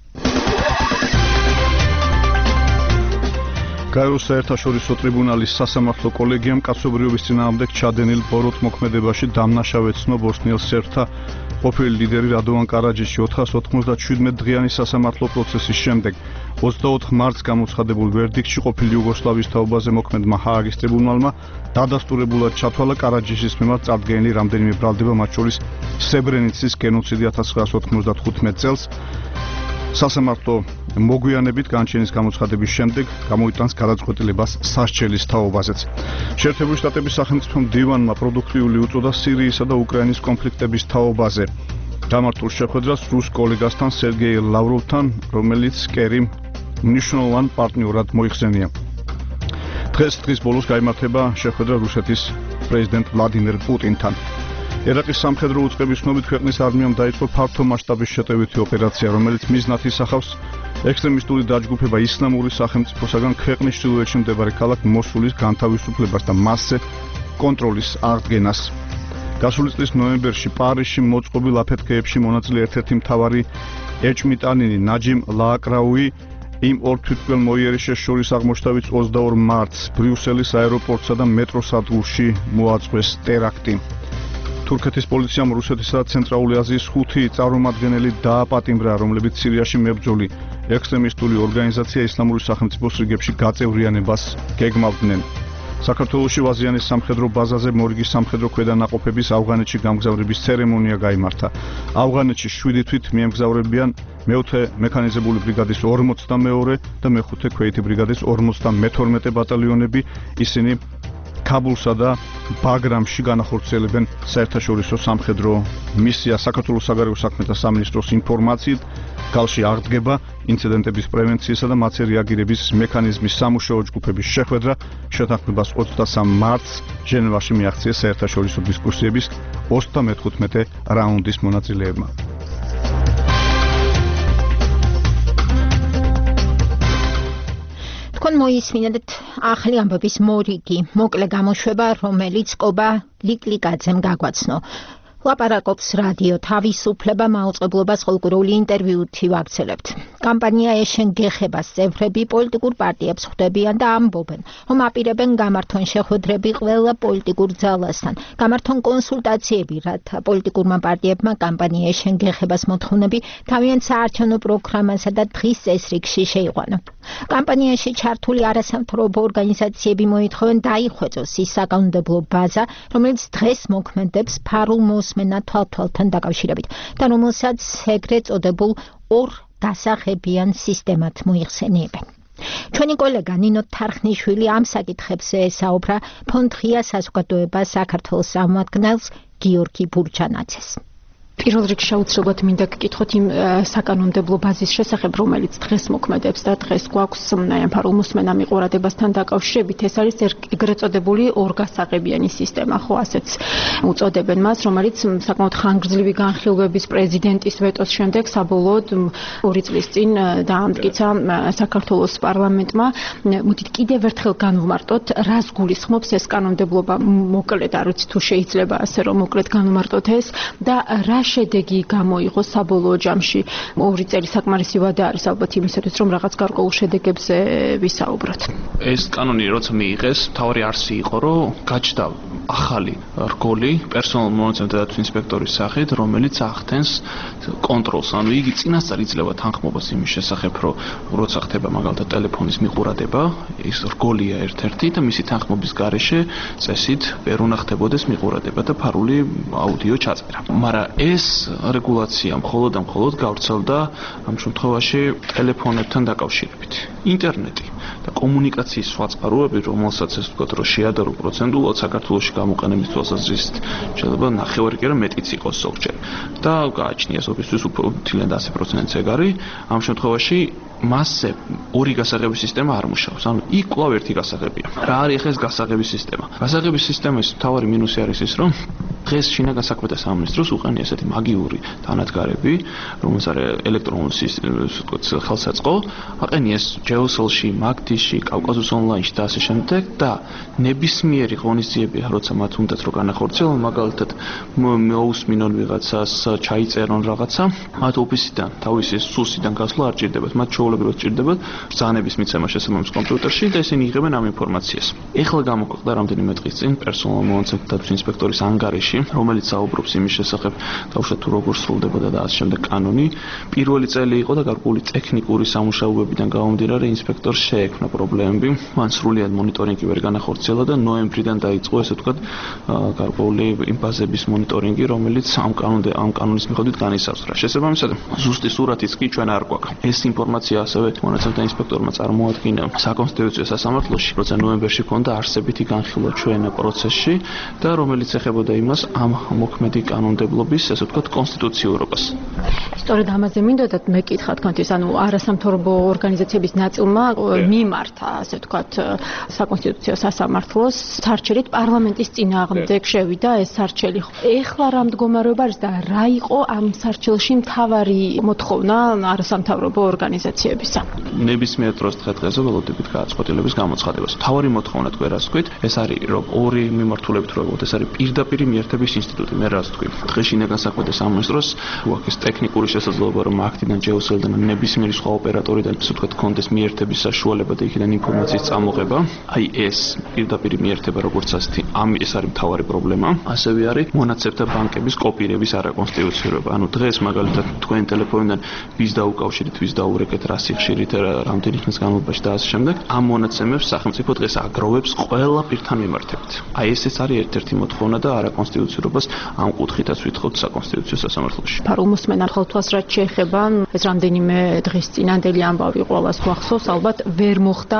გაეროს საერთაშორისო ტრიბუნალის სასამართლო კოლეგიამ კაცობრიობის წინააღმდეგ ჩადენილ ბოროტ მოქმედებაში დამნაშავედ ცნო ბოსნიელ სერბთა ყოფილი ლიდერი რადოვან კარაჯიჩი 497 დღიანი სასამართლო პროცესის შემდეგ 24 მარტს გამოცხადებულ ვერდიქტში ყოფილი იუგოსლავიის თაობაზე მოქმედმა ჰააგის ტრიბუნალმა დადასტურებულად ჩათვალა კარაჯიშის მიმართ წარდგენილი რამდენიმე ბრალდება, მათ შორის სებრენიცის გენოციდი 1995 წელს. სასამართლო მოგვიანებით განჩენის გამოცხადების შემდეგ გამოიტანს გადაწყვეტილებას სასჯელის თაობაზეც. შეერთებული შტატების სახელმწიფო მდივანმა პროდუქტიული უწოდა სირიისა და უკრაინის კონფლიქტების თაობაზე. გამართულ შეხვედრას რუს კოლეგასთან სერგეი ლავროვთან, რომელიც კერიმ მნიშვნელოვან პარტნიორად მოიხსენია. დღეს ბოლოს გაიმართება შეხვედრა რუსეთის პრეზიდენტ ვლადიმერ პუტინთან. ერაყის სამხედრო უწყების ცნობით ქვეყნის არმიამ დაიწყო ფართო მასშტაბის შეტევითი ოპერაცია, რომელიც მიზნად ისახავს ექსტრემისტული დაჯგუფება ისლამური სახელმწიფოსაგან ქვეყნის ჩრდილოეთში მდებარე ქალაქ მოსულის განთავისუფლებას და მასზე კონტროლის აღდგენას. გასული წლის ნოემბერში პარიზში მოწყობილ აფეთქეებში მონაწილე ერთ-ერთი მთავარი ეჭმიტანინი ნაჯიმ ლააკრაუი იმ ორ თვითმკვლელ მოიერიშეს შორის აღმოჩნდავით 22 მარტს ბრიუსელის აეროპორტსა და მეტროს სადგურში მოაწყვეს ტერაქტი. თურქეთის პოლიციამ რუსეთისა და ცენტრალური აზიის 5 წარმომადგენელი დააპატიმრა, რომლებიც სირიაში მებრძოლი ექსტრემისტული ორგანიზაცია ისლამური სახელმწიფოს რიგებში გაწევრიანებას გეგმავდნენ. საქართველოში ვაზიანის სამხედრო ბაზაზე მორგის სამხედრო ქვედანაყოფების ავღანეთში გამგზავრების ცერემონია გაიმართა. ავღანეთში 7 თვით მიემგზავრებიან მეოთხე მექანიზებული ბრიგადის 42 და მეხუთე ქვეითი ბრიგადის 52 ბატალიონები. ისინი ქაბულსა და ბაგრამში განახორციელებენ საერთაშორისო სამხედრო მისიას. საქართველოს საგარეო საქმეთა სამინისტროს ინფორმაციით გალში აღდგება ინციდენტების პრევენციისა და მათზე რეაგირების მექანიზმის სამუშაო ჯგუფების შეხვედრა. შეთანხმებას 23 მარტს ჟენევაში მიაღწიეს საერთაშორისო დისკუსიების 35 რაუნდის მონაწილეებმა. თქვენ მოისმინეთ ახალი ამბების მორიგი, მოკლე გამოშვება, რომელიც კობა ლიკლიკაძემ გაგვაცნო. ლაპარაკობს რადიო თავისუფლება მაუწყებლობას ხოლმე ინტერვიუთი ვაგრძელებთ. კამპანია ეშენგეხებას წევრები პოლიტიკურ პარტიებს ხვდებიან და ამბობენ, რომ აპირებენ გამართონ შეხვედრები ყველა პოლიტიკურ ძალასთან. გამართონ კონსულტაციები, რათა პოლიტიკურმა პარტიებმა კამპანია ეშენგეხებას მოთხოვნები თავიანთ საარჩევნო პროგრამასა და დღის წესრიგში შეიყვანონ. კამპანიაში ჩართული არასამთავრობო ორგანიზაციები მოითხოვენ დაიხვეწოს ის საკანონმდებლო ბაზა, რომელიც დღეს მოქმედებს ფარულ მოსმენა თვალთვალთან დაკავშირებით და რომელსაც ეგრეთ წოდებულ ორ დასახებიან სისტემად მოიხსენიებენ. ჩვენი კოლეგა ნინო თარხნიშვილი ამ საკითხებზე ესაუბრა ფონდ ღია საზოგადოება საქართველოს წარმომადგენელს გიორგი ბურჯანაძეს. პირველ რიგში შეუძლებლად მინდა გკითხოთ იმ საკანონმდებლო ბაზის შესახებ, რომელიც დღეს მოქმედებს და დღეს გვაქვს ფარულ მოსმენა მიყურადებასთან დაკავშირებით. ეს არის ეგრეთ წოდებული ორგასაღებიანი სისტემა, ხო ასეც უწოდებენ მას, რომელიც საკმაოდ ხანგრძლივი განხილვების პრეზიდენტის ვეტოს შემდეგ საბოლოოდ 2 წლის წინ დაამტკიცა საქართველოს პარლამენტმა. მოდით კიდევ ერთხელ განვმარტოთ, რას გულისხმობს ეს კანონმდებლობა, მოკლედ არ ვიცი თუ შეიძლება ასე რომ მოკლედ განვმარტოთ ეს და რა შედეგი გამოიღო საბოლოო ჯამში. 2 წელი საკმარისი ვადა არის ალბათ იმისათვის, რომ რაღაც გარკვეულ შედეგებზე ვისაუბროთ. ეს კანონი როცა მიიღეს, თავი არსი იყო, რომ გაჩნდა ახალი რგოლი პერსონალურ მონაცემთა დაცვის ინსპექტორის სახით, რომელიც ახდენს კონტროლს, ანუ იგი წინასწარ იძლევა თანხმობას იმის შესახებ, რომ როცა ხდება მაგალითად ტელეფონის მიყურადება, ის რგოლია ერთ-ერთი და მისი თანხმობის გარეშე წესით ვერ უნდა ხდებოდეს მიყურადება და ფარული აუდიო ჩაწერა. მაგრამ ეს რეგულაცია მხოლოდ და მხოლოდ გავრცელდა ამ შემთხვევაში ტელეფონებთან დაკავშირებით. ინტერნეტი და კომუნიკაციის სხვა წყაროები, რომელსაც ეს ვთქვათ, რომ შეადარო პროცენტულად საქართველოში გამოყენების თვალსაზრისით შეიძლება 9 კი არა მეტიც იყოს ზოგჯერ და გააჩნია სოფისთვის უფრო თილიან 100%-ს ეგ არის. ამ შემთხვევაში მასზე ორი გასაღების სისტემა არ მუშაობს. ანუ იქ კვლავ ერთი გასაღებია. რა არის ეს გასაღების სისტემა? გასაღების სისტემის მთავარი მინუსი არის ის, რომ დღეს შინაგან საქმეთა სამინისტროს უყენია ესეთი მაგიური თანადგარები, რომელსაც არის ელექტრონული ხელსაწყო, აყენიეს ჯეოსელში, მაგდიში, კავკასიის ონლაინში და ასე შემდეგ და ნებისმიერი ღონისძიებია, როცა მათ უნდათ რომ განახორციელონ, მაგალითად მოусმინონ ვიღაცას, ჩაიწერონ რაღაცა, მათ ოფისიდან, თავისი სუსიდან გასვლა არ ჭირდებათ, მათ ჩვეულებრივად ჭირდებათ ბრძანების მიცემა შესაბამის კომპიუტერში და ისინი იღებენ ამ ინფორმაციას. ეხლა გამოქვეყნდა რამდენიმე დღის წინ პერსონალურ მონაცემთა დაცვის ინსპექტორის ანგარიში, რომელიც საუბრობს იმის შესახებ, თავშეთ თუ როგორ სრულდებოდა და ასე შემდეგ კანონი. პირველი წელი იყო და გარკვეული ტექნიკური სამუშაოებიდან გამომდინარე ინსპექტორს შეექმნა პრობლემები. მან სრულად მონიტორინგი ვერ განახორციელა და ნოემბრიდან დაიწყო ესე ვთქვათ გარკვეული იმ ბაზების მონიტორინგი, რომელიც ამ კანონის მიხედვით განისაზღვრა. შესაბამისად, ზუსტი სურათიც კი ჩვენ არ გვაქვს. ეს ინფორმაცია ასევე მონაცემთა ინსპექტორმა წარმოადგინა საკონსტიტუციო სასამართლოში, როცა ნოემბერში ჰქონდა არსებითი განხილვა ჩვენ პროცესში და რომელიც ეხებოდა იმას ამ მოქმედი კანონმდებლობის, ესე ვთქვათ, კონსტიტუციურობას. სწორედ ამაზე მინდოდათ მეკითხა თქვენთვის, ანუ არასამთავრობო ორგანიზაციების ნაწილმა მიმართა, ასე ვთქვათ, საკონსტიტუციო სასამართლოს სარჩელით პარლამენტის წინააღმდეგ შევიდა ეს სარჩელი. ეხლა რა მდგომარეობა არის და რა იყო ამ სარჩელში მთავარი მოთხოვნა არასამთავრობო ორგანიზაციებისა? ნებისმიერ დროს დღე-დღეზე ველოდებით გადაწყვეტილების გამოცხადებას. მთავარი მოთხოვნა თქვენ რას თქვით? ეს არის რომ ორი მიმართულებით რო ვიყოთ, ეს არის პირდაპირ მიერთების ინსტიტუტი. მე რას თქვი? დღეს შინაგან საქმეთა სამინისტროს გვაქვს ტექნიკური შესაძლოა რომ აქტიდან ჯეოსელიდან ნებისმიერი სხვა ოპერატორიდან ისე ვთქვათ კონდეს მიერთების საშუალება და იქიდან ინფორმაციის წამოღება. აი ეს პირდაპირ მიერთება როგორც ასეთი ეს არის მთავარი პრობლემა. ასევე არის მონაცემთა ბანკების კოპირების არაკონსტიტუციურობა. ანუ დღეს მაგალითად თქვენ ტელეფონიდან ვის დაუკავშირეთ, ვის დაურეკეთ, რა სიხშირით, რამდენი ხნის განმავლობაში და ასე შემდეგ. ამ მონაცემებს სახელმწიფო დღეს აგროვებს ყველა პირთან მიმართებით. აი ეს არის ერთ-ერთი მოთხოვნა და არაკონსტიტუციურობას ამ კუთხითაც ვითხოვთ საკონსტიტუციო სასამართლოში. ფარუმოსმენა ხოლმე რაც შეეხება ეს რამდენიმე დღის წინანდელი ამბავი ყოველას გვახსოვს, ალბათ ვერ მოხდა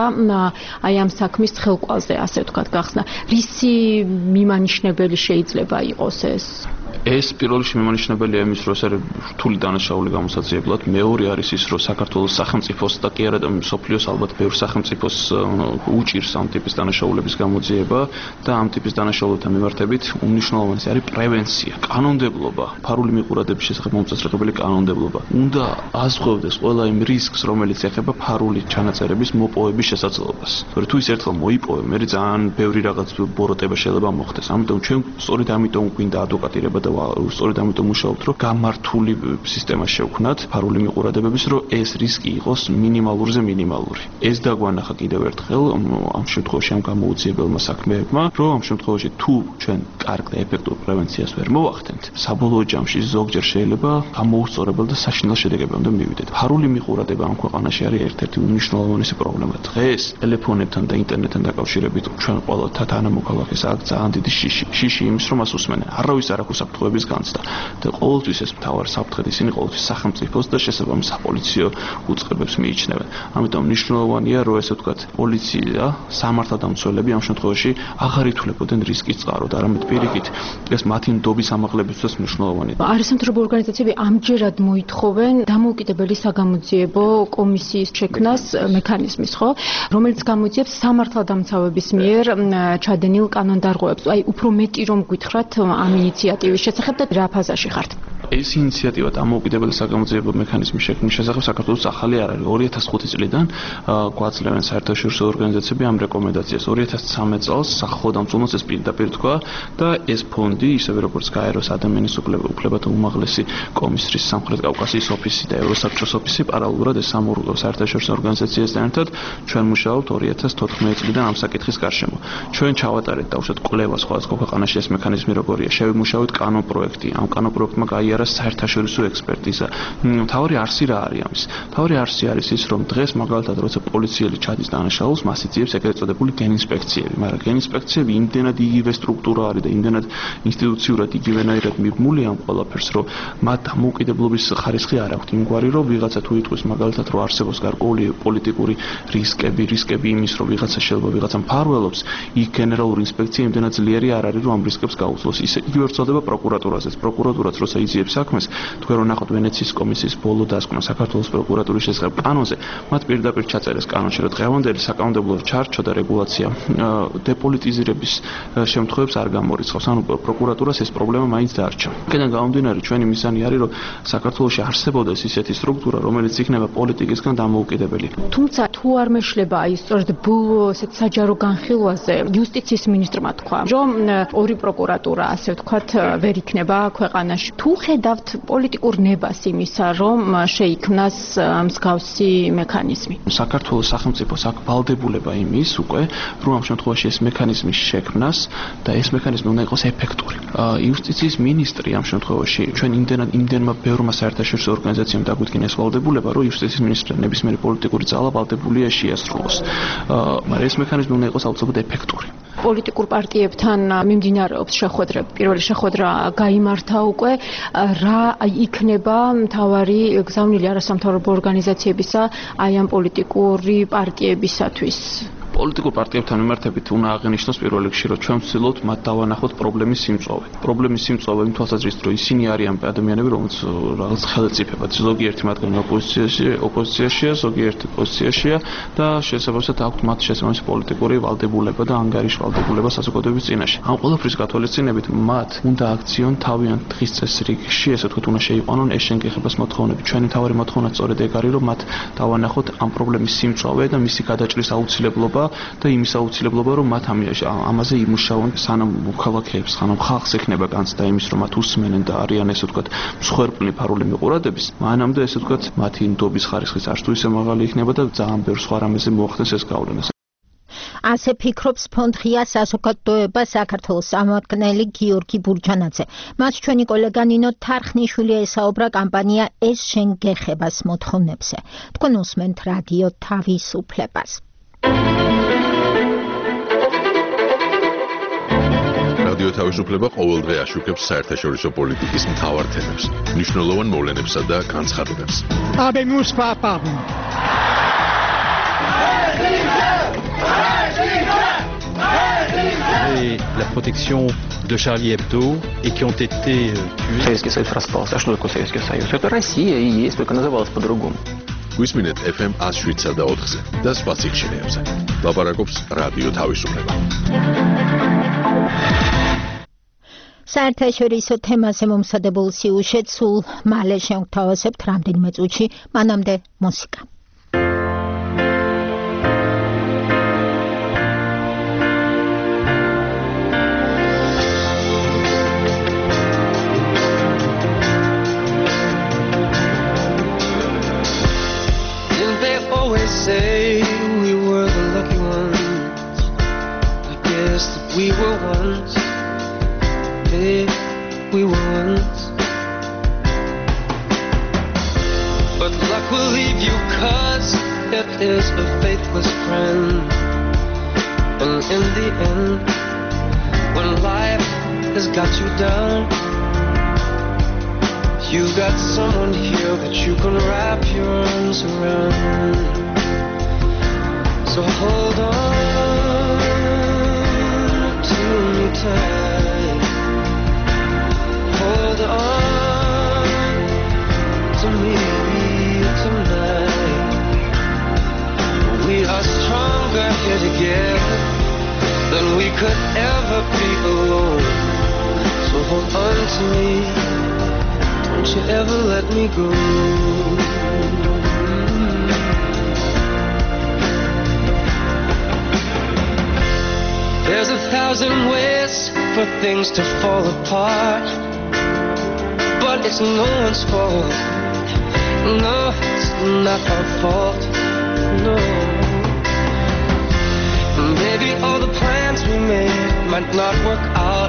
აი ამ საქმის ხელკვალზე, ასე ვთქვათ, გახსნა. რისი მიმანიშნებელი შეიძლება იყოს ეს? ეს პირველ რიგში მიმანიშნებელია იმის, რომ ეს არის რთული დანაშაული გამოსაძიებლად. მეორე არის ის, რომ საქართველოს სახელმწიფოს და კი არა და მსოფლიოს ალბათ ბევრ სახელმწიფოს უჭირს ამ ტიპის დანაშაულების გამოძიება და ამ ტიპის დანაშაულებთან მიმართებით უმნიშვნელოვანესი არის პრევენცია, კანონმდებლობა, ფარული მიყურადების შესახებ მომწესრიგებელი კანონმდებლობა. უნდა აზღვევდეს ყველა იმ რისკს, რომელიც ეხება ფარული ჩანაწერების მოპოვების შესაძლებლობას. თორე თუ ის ერთხელ მოიპოვე, მე ძალიან ბევრი რაღაც ბოროტება შეიძლება მოხდეს. ამიტომ ჩვენ სწორედ ამიტომ გვინდა ადვოკატირება და სწორედ ამიტომ მუშაობთ, რომ გამართული სისტემა შევქმნათ ფარული მიყურადებების, რომ ეს რისკი იყოს მინიმალურზე მინიმალური. ეს დაგვანახა კიდევ ერთხელ ამ შემთხვევაში ამ გამოუძიებელმა საქმეებმა, რომ ამ შემთხვევაში თუ ჩვენ კარგ და ეფექტურ პრევენციას ვერ მოვახდენთ, საბოლოო ჯამში ზოგჯერ შეიძლება გამოუსწორებელ და საშინელ შედეგებამდე მივიდეთ. ფარული მიყურადება ამ ქვეყანაში არის ერთ-ერთი უმნიშვნელოვანესი პრობლემა. დღეს ტელეფონებთან და ინტერნეტთან დაკავშირებით ჩვენ ყველა თანამოქალაქეს აქვს ძალიან დიდი შიში იმის, რომ მას უსმენენ. არავის არ აქვს საფრთხეების განცდა და ყოველთვის ეს მთავარ საფრთხედ ისინი ყოველთვის სახელმწიფოს და შესაბამის საპოლიციო უწყებებს მიიჩნევენ. ამიტომ მნიშვნელოვანია, რომ ესე ვთქვათ, პოლიცია, სამართალდამცველები ამ შემთხვევაში აღარ ითვლებოდნენ რისკის წყაროდ, არამედ პირიქით ეს მათი ნდობის ამაღლებისთვის მნიშვნელოვანია. არასამთავრობო ორგანიზაციები ამჯერად მოითხოვენ დამოუკიდებელი საგამოძიებო კომისიის შექმნას მექანიზმის, ხო, რომელიც გამოძიებს სამართალდამცავების მიერ ჩადენილ კანონდარღვევებს. აი, უფრო მეტი რომ გითხრათ ამ ინიციატივის შესახებ და რა ფაზაში ხართ? ეს ინიციატივა დამოუკიდებელი საგამოძიებო მექანიზმის შექმნის შესახებ საქართველოს ახალი არ არის. 2005 წლიდან გვაძლევენ საერთაშორისო ორგანიზაციები ამ რეკომენდაციას. 2013 წელს სახელმწიფოს ეს პირდაპირ თქვა და ეს ფონდი, ისევე როგორც გაეროს ადამიანის უფლებათა უმაღლესი კომისრის სამხრეთ კავკასიის ოფისი და ევროსაბჭოს ოფისი პარალელურად ეს სამ საერთაშორისო ორგანიზაციასთან ერთად ჩვენ მუშაობთ 2014 წლიდან ამ საკითხის გარშემო. ჩვენ ჩავატარეთ დაუშვათ კვლევა სხვადასხვა ქვეყანაში ეს მექანიზმი როგორია. შევიმუშავეთ კანონპროექტი. ამ კანონპროექტმა გაიარა საერთაშორისო ექსპერტიზა. მთავარი არსი რა არის ამის? მთავარი არსი არის ის, რომ დღეს მაგალითად როცა პოლიციელი ჩადის დანაშაულს, მას იძიებს ეგრეთ წოდებული გენინსპექციები, მაგრამ გენინსპექციები იმდენად იგივე სტრუქტურა არის და იმდენად ინსტიტუციურად იგივენაირად მიბმული ამ ყველაფერს, რომ მათ დამოუკიდებლობის ხარისხი არ აქვთ. იმგვარი, რომ ვიღაცა თუ იტყვის მაგალითად, რომ არსებობს გარკვეული პოლიტიკური რისკები იმის, რომ ვიღაცა შეიძლება ვიღაცა მფარველობს, იქ გენერალური ინსპექცია იმდენად ძლიერი არ არის, რომ ამ რისკებს გაუძლოს. ისე იგივე ვრცელდება პროკურატურაზეც. პროკურატურაც როცა იძიებს საქმეს, თქვენ რო ნახოთ ვენეციის კომისიის ბოლო დასკვნა საქართველოს პროკურატურის შესახებ კანონზე, მათ პირდაპირ ჩაწერეს კანონში, რომ დღევანდელი საკანონმდებლო ჩარჩო და რეგულაცია დეპოლიტიზირების შემთხვევებს არ გამორიცხავს. ანუ პროკურატურას ეს პრობლემა მაინც დაარჩა. აქედან გამომდინარე, ჩვენი მისანი არის, რომ საქართველოში არსებობდეს ისეთი სტრუქტურა, რომელიც იქნება პოლიტიკისგან დამოუკიდებელი. თუმცა თუ არ მეშლება აი სწორედ ბოლო ესეთ საჯარო განხილვაზე იუსტიციის მინისტრმა თქვა, რომ ორი პროკურატურა, ასე ვთქვათ, ვერ იქნება ქვეყანაში. თუ ხედავთ პოლიტიკურ ნებას იმისა, რომ შეიქმნას მსგავსი მექანიზმი. საქართველოს სახელმწიფოს აქვს ვალდებულება იმის უკვე, რომ ამ შემთხვევაში ეს მექანიზმი შექმნას და ეს მექანიზმი უნდა იყოს ეფექტური. იუსტიციის მინისტრი ამ შემთხვევაში ჩვენ იმდენმა ბევრმა საერთაშორისო ორგანიზაციამ დაგვიდგინა ეს ვალდებულება, რომ იუსტიციის მინისტრი ნებისმიერი პოლიტიკური ძალა ვალდებულია შეასრულოს. მაგრამ ეს მექანიზმი უნდა იყოს აუცილებლად ეფექტური. პოლიტიკურ პარტიებთან მიმდინარეობს შეხვედრები. პირველი შეხვედრა გაიმართა უკვე. რა იქნება მთავარი გზავნილი არასამთავრობო ორგანიზაციებისა აი ამ პოლიტიკური პარტიებისათვის? პოლიტიკურ პარტიებთან მიმართებით უნდა აღინიშნოს პირველ რიგში, რომ ჩვენ ვცდილობთ მათ დავანახოთ პრობლემის სიმწვავე. პრობლემის სიმწვავე იმ თვალსაზრისით, რომ ისინი არიან ადამიანები, რომლებიც რაღაც ხელწიფებად, ზოგიერთი მათგანი ოპოზიციაშია, ზოგიერთი პოზიციაშია და შესაბამისად აქვთ მათ შესაბამისი პოლიტიკური ვალდებულება და ანგარიში ვალდებულება საზოგადოების წინაშე. ამ ყველაფრის გათვალისწინებით მათ უნდა აქციონ თავიანთ დღის წესრიგში, ესე ვთქვათ, უნდა შეიყვანონ ეს შენგეხებას მოთხოვნები. ჩვენი თავარი მოთხოვნა სწორედ ეგ არის, რომ მათ დავანახოთ ამ პრობლემის სიმწვავე და მისი გადაჭრის აუცილებლობა და იმის აუცილებლობა, რომ მათ ამაზე იმუშაონ, სანამ მოქალაქეებს, სანამ ხალხს ექნება განცდა იმის, რომ მათ უსმენენ და არიან ესე ვთქვათ, მსხვერპლი ფარული მიყურადების, მანამდე ესე ვთქვათ, მათი ნდობის ხარისხიც არც თუ ისე მაღალი იქნება და ძალიან ბევრ სხვა რამეზე მოახდენს ეს გავლენა. ასე ფიქრობს ფონდ ღია საზოგადოება საქართველოს წარმომადგენელი გიორგი ბურჯანაძე. მას ჩვენი კოლეგა ნინო თარხნიშვილი ესაუბრა კამპანია ეს შენ გეხებას მოთხოვნებზე. თქვენ უსმენთ რადიო თავისუფლებას. რადიო თავისუფლება ყოველდღე აშუქებს საერთაშორისო პოლიტიკის მთავარ თემებს, მნიშვნელოვან მოვლენებსა და განცხადებებს. La protection de Charlie Hebdo et qui ont été tués. Советский Союз распался. А что такое Советский Союз? Это Россия и есть, только называлась по-другому. Გვისმინეთ FM 107-ზე და 4-ზე და სხვა სიჩქარეებზე. ლაპარაკობს რადიო თავისუფლება. საერთაშორისო თემაზე მომსადებულ სიუჟეტს სულ მალე შევთავაზებთ რამდენიმე წუთში, მანამდე მუსიკა. Say we were the lucky ones. I guess that we were once. Babe, we were once. But luck will leave you 'cause it is a faithless friend. And in the end, when life has got you down, you've got someone here that you can wrap your arms around. So hold on to me tight. Hold on to me tonight. We are stronger here together than we could ever be alone. So hold on to me. Don't you ever let me go. There's 1,000 ways for things to fall apart, but it's no one's fault. No, it's not our fault. No. Maybe all the plans we made might not work out,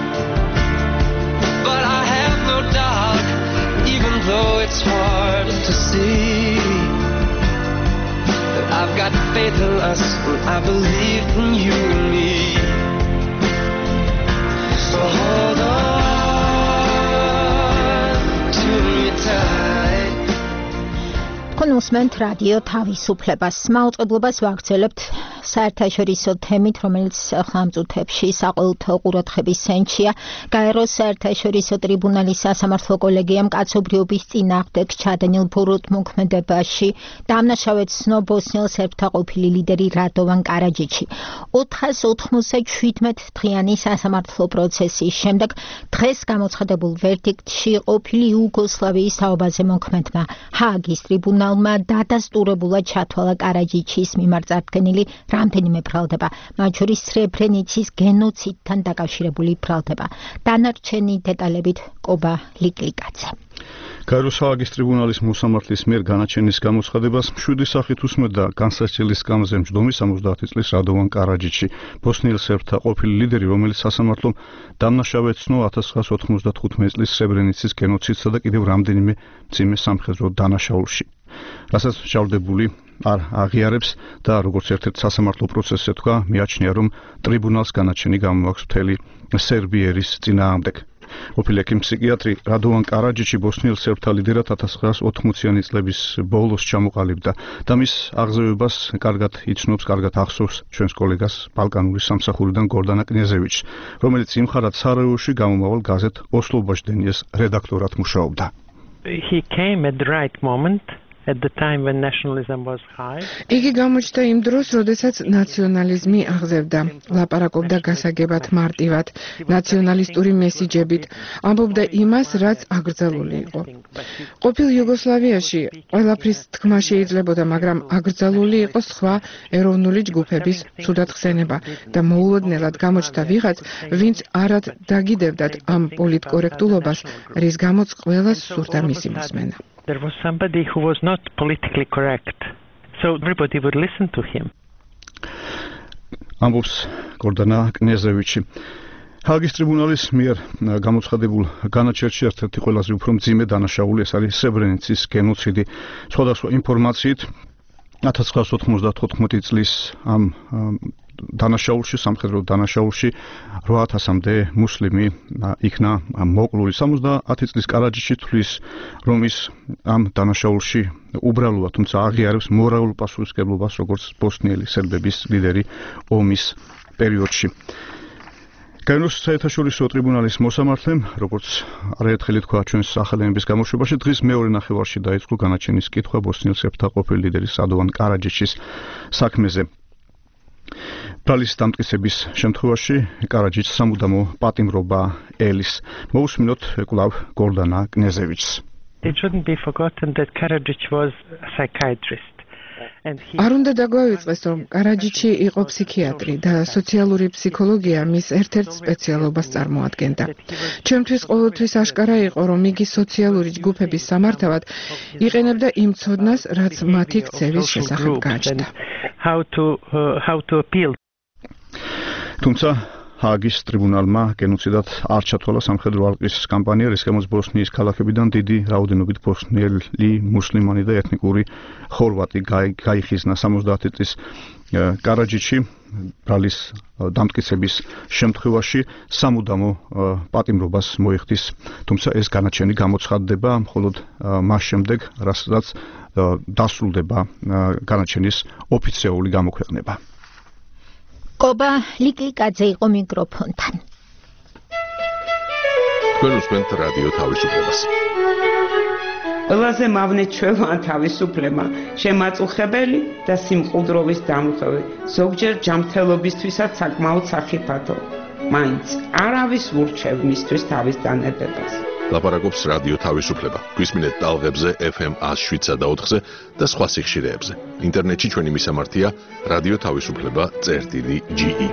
but I have no doubt, even though it's hard to see, that I've got faith in us and I believe in you and me. So hold on to me tight. თქვენ უსმენთ რადიო თავისუფლებას. მაუწყებლობას ვაგრძელებთ საერთაშორისო თემით, რომელიც ხამ წუთებში საყოველთაო ყურადღების ცენტრშია. გაეროს საერთაშორისო ტრიბუნალის სასამართლო კოლეგიამ კაცობრიობის წინააღმდეგ ჩადენილ ბურთმოქმედებაში დამნაშავე ცნო ბოსნიელ სერბთა ყოფილი ლიდერი რადოვან კარაჯიჩი. 497 დღიანი სასამართლო პროცესის შემდეგ დღეს გამოცხადებულ ვერდიქტში ყოფილი იუგოსლავიის თაობაზე მოქმედმა ჰააგის ტრიბუნალმა დადასტურებულად ჩათვალა კარაჯიჩის მიმართ წარდგენილი რამდენიმე ბრალდება, მათ შორის სრებრენიცის გენოციდთან დაკავშირებული ბრალდება. დანარჩენი დეტალებით კობა ლიკლიკაძე. გაეროს ჰააგის ტრიბუნალის მოსამართლის მიერ განაჩენის გამოცხადებას 7 სახით უსმენდა განსაცდელის სკამზე მჯდომი 70 წლის რადოვან კარაჯიჩი, ბოსნიელ სერბთა ყოფილი ლიდერი, რომელიც სასამართლომ დამნაშავე ცნო 1995 წლის სრებრენიცის გენოციდსა და კიდევ რამდენიმე მძიმე სამხედრო დანაშაულში. რასაც მჟავდებული არ აღიარებს და როგორც ერთ-ერთ სასამართლო პროცესზე თქვა, მიაჩნია, რომ ტრიბუნალს განაჩენი გამოაქვს მთელი სერბიერის წინააღმდეგ. ყოფილი ექიმ-ფსიქიატრი რადოვან კარაჯიჩი ბოსნიელ სერბთა ლიდერად 1980-იანი წლების ბოლოს ჩამოყალიბდა და მის აღზევებას კარგად იცნობს, კარგად ახსოვს ჩვენს კოლეგას ბალკანური სამსახურიდან გორდანა კნიაზევიჩს, რომელიც იმხარად სარაევოში გამომავალ გაზეთ ოსლო ბაჟდენიეს რედაქტორად მუშაობდა. He came at the right moment at the time when nationalism was high. იგი გამოჩნდა იმ დროს, როდესაც ნაციონალიზმი აღზევდა, ლაპარაკობდა გასაგებად მარტივად, ნაციონალისტური მესიჯებით, ამბობდა იმას, რაც აკრძალული იყო. ყოფილ იუგოსლავიაში ყველაფრის თქმა შეიძლებოდა, მაგრამ აკრძალული იყო სხვა ეროვნული ჯგუფების ცუდად ხსენება და მოულოდნელად გამოჩნდა ვიღაც, ვინც არად დაგიდევდათ ამ პოლიტკორექტულობას, რის გამოც ყველას სურდა მისი მოსმენა. There was somebody who was not politically correct, so everybody would listen to him. ამბობს გორდანა კნეზევიჩი. ჰაგის ტრიბუნალის მიერ გამოცხადებულ განაჩერში ერთ-ერთი ყველაზე უფრო მძიმე დანაშაული ეს არის სებრენიცის გენოციდი. სხვადასხვა ინფორმაციით 1994 წლის ამ დანაშაულში, სამხედრო დანაშაულში 8000-მდე მუსლიმი იქნა მოკლული. 70 წლის კარაჯიში თვლის, რომ ის ამ დანაშაულში უბრალოა, თუმცა აღიარებს მორალურ პასუხისმგებლობას, როგორც ბოსნიელი სერბების ლიდერი ომის პერიოდში. გაინოს საერთაშორისო ტრიბუნალის მოსამართლემ, როგორც არაერთხელ ითქვა ჩვენს სახელმწიფოს გამოშვებაში, დღის მეორე ნახევარში დაიწყო განაჩენის კითხვა ბოსნიელ სერბთა ყოფილი ლიდერის რადოვან კარაჯიჩის საქმეზე. ბრალის დამტკიცების შემთხვევაში კარაჯიჩს სამუდამო პატიმრობა ელის. მოусმინოთ კვლავ გორდანა კნეზევიჩს. It shouldn't be forgotten that Karadzic was a psychiatrist. არ უნდა დაგვავიწყდეს, რომ კარაჯიჩი იყო ფსიქიატრი და სოციალური ფსიქოლოგია მის ერთ-ერთ სპეციალობას წარმოადგენდა. ჩემთვის ყოველთვის აშკარა იყო, რომ იგი სოციალური ჯგუფების სამართავად იყენებდა იმ ცოდნას, რაც მათი ქცევის შესახებ გააჩნდა. How to appeal. თუმცა ჰაგის ტრიბუნალმა გენოციდად არ ჩათვალა სამხედრო ალყის კამპანია, რის გამოც ბოსნიის ქალაქებიდან დიდი რაოდენობით ბოსნიელი მუსლიმანი და ეთნიკური ხორვატი გაიხიზნა. 70 წლის კარაჯიჩი ბრალის დამტკიცების შემთხვევაში სამუდამო პატიმრობას მოიხდის, თუმცა ეს განაჩენი გამოცხადდება მხოლოდ მას შემდეგ, რასაც დასრულდება განაჩენის ოფიციალური გამოქვეყნება. კობა ლიკიკაძე იყო მიკროფონთან. თქვენ უსმენთ რადიო თავისუფლებას. ყველაზე მავნე ჩვეულა თავისუფლება, შემაწუხებელი და სიმყუდროვის დამხევი, ზოგჯერ ჯანმრთელობისთვისაც საკმაოდ სახიფათო. მაინც არავის ურჩევ მისთვის თავის დანებებას. ლაპარაკობს რადიო თავისუფლება. გვისმინეთ ტალღებზე FM 107.4-ზე და სხვა სიხშირეებზე. ინტერნეტში ჩვენი მისამართია რადიო თავისუფლება.ge.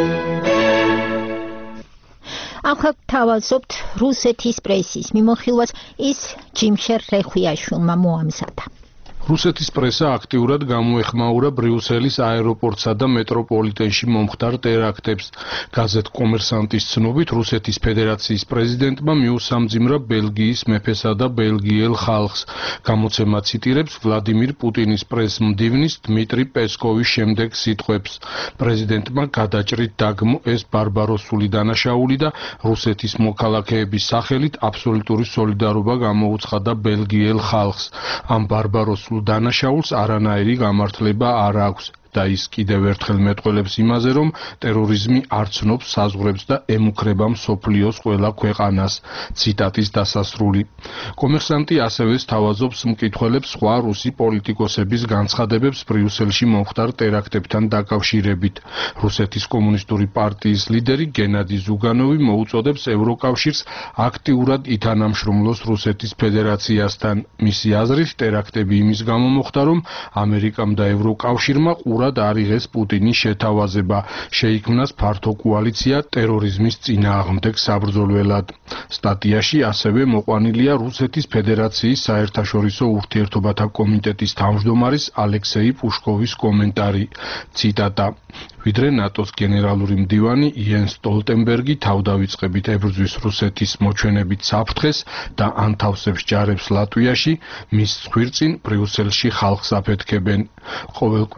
ახლა თავაზობთ რუსეთის პრესის მიმოხილვას ის ჯიმშერ რეხვიაშვილმა მოამზადა. რუსეთის პრესა აქტიურად გამოეხმაურა ბრიუსელის აეროპორტსა და მეტროპოლიტენში მომხდარ ტერაქტებს. გაზეთ კომერსანტის ცნობით, რუსეთის ფედერაციის პრეზიდენტმა მიუსამძიმრა ბელგიის მეფესა და ბელგიელ ხალხს. გამოცემა ციტირებს ვლადიმირ პუტინის პრესმდივნის დმიტრი პესკოვის შემდეგ სიტყვებს. პრეზიდენტმა გადაჭრით დაგმო ეს ბარბაროსული დანაშაული და რუსეთის მოქალაქეების სახელით აბსოლუტური სოლიდარობა გამოუცხადა ბელგიელ ხალხს. ამ ბარბაროსულ დანაშაულს არანაირი გამართლება არ აქვს და ის კიდევ ერთხელ მეტყველებს იმაზე, რომ ტერორიზმი არ ცნობს საზღვრებს და ემუქრება მსოფლიოს ყველა ქვეყანას. ციტატის დასასრული. კომერსანტი ასევე სთავაზობს მკითხველებს სხვა რუსი პოლიტიკოსების განცხადებებს ბრიუსელში მომხდარ ტერაქტებთან დაკავშირებით. რუსეთის კომუნისტური პარტიის ლიდერი გენადი ზუგანოვი მოუწოდებს ევროკავშირს აქტიურად ითანამშრომლოს რუსეთის ფედერაციასთან. მისი აზრით, ტერაქტები იმის გამო მოხდა, რომ ამერიკამ და ევროკავშირმაურად არიღეს პუტინის შეთავაზება, შეიქმნას ფართო კოალიცია ტერორიზმის წინააღმდეგ საბრძოლველად. სტატიაში ასევე მოყვანილია რუსეთის ფედერაციის საერთაშორისო ურთიერთობათა კომიტეტის თავმჯდომარის ალექსეი პუშკოვის კომენტარი. ციტატა: ვიდრე ნატოს გენერალური მდივანი იენს სტოლტენბერგი თავდავიწყებით ებრძვის რუსეთის მოჩვენებით საფრთხეს და ანთავსებს ჯარებს ლატვიაში, მის ცხვირწინ ბრიუსელში ხალხს აფეთქებენ. ყოველკვირეულმა